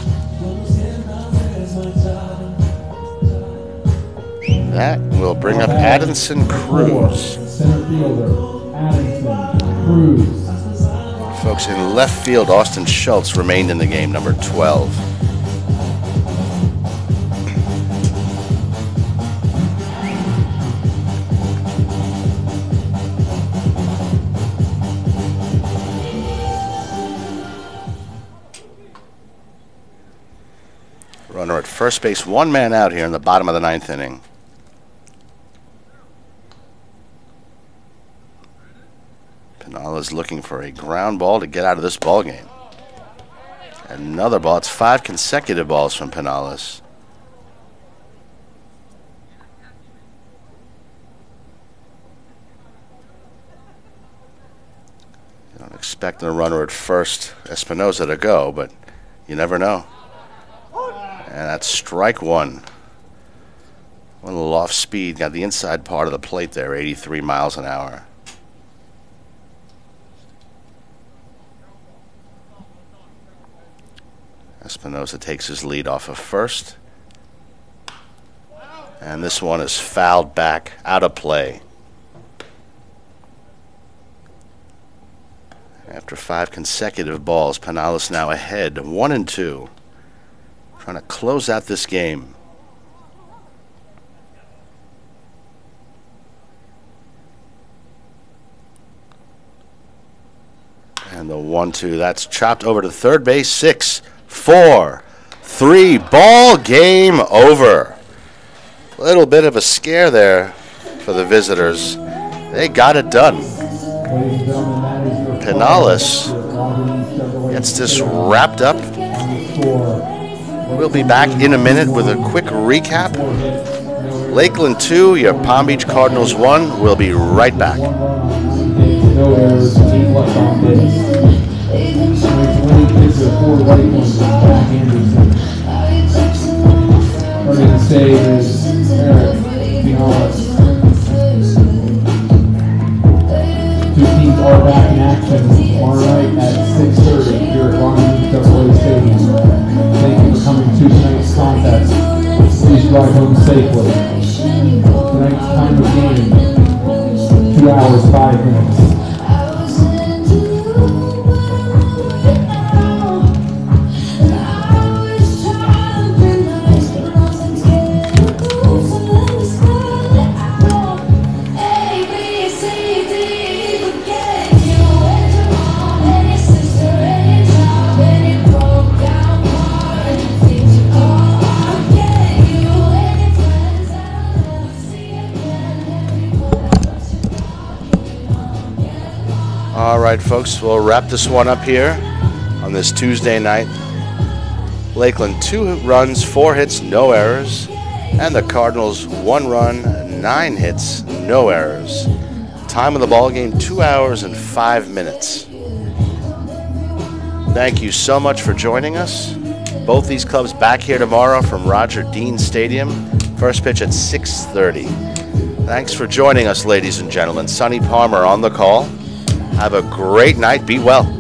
That will bring up Addison Cruz. Center fielder, Addison Cruz. Folks, in left field, Austin Schultz remained in the game, number twelve. Runner at first base, one man out here in the bottom of the ninth inning. Penales looking for a ground ball to get out of this ball game. Another ball. It's five consecutive balls from Penales. You don't expect a runner at first, Espinosa, to go, but you never know. And that's strike one. A little off speed. Got the inside part of the plate there, eighty-three miles an hour. Espinosa takes his lead off of first. And this one is fouled back, out of play. After five consecutive balls, Penales now ahead, one and two. Trying to close out this game. And the one two, that's chopped over to third base. Six, four, three, ball game over. A little bit of a scare there for the visitors. They got it done. Penales gets this wrapped up. We'll be back in a minute with a quick recap. Lakeland two, your Palm Beach Cardinals one. We'll be right back. No errors, eight left on base. twenty pitches of four right ones with Jack Anderson. Starting the stage is Eric Penales. Two teams are back in action tomorrow night at six thirty here at Long Beach Double A Stadium. Thank you for coming to tonight's contest. Please drive home safely. Tonight's time of game, two hours, five minutes. All right, folks, we'll wrap this one up here on this Tuesday night. Lakeland, two runs, four hits, no errors. And the Cardinals, one run, nine hits, no errors. Time of the ball game, two hours and five minutes. Thank you so much for joining us. Both these clubs back here tomorrow from Roger Dean Stadium. First pitch at six thirty. Thanks for joining us, ladies and gentlemen. Sonny Palmer on the call. Have a great night. Be well.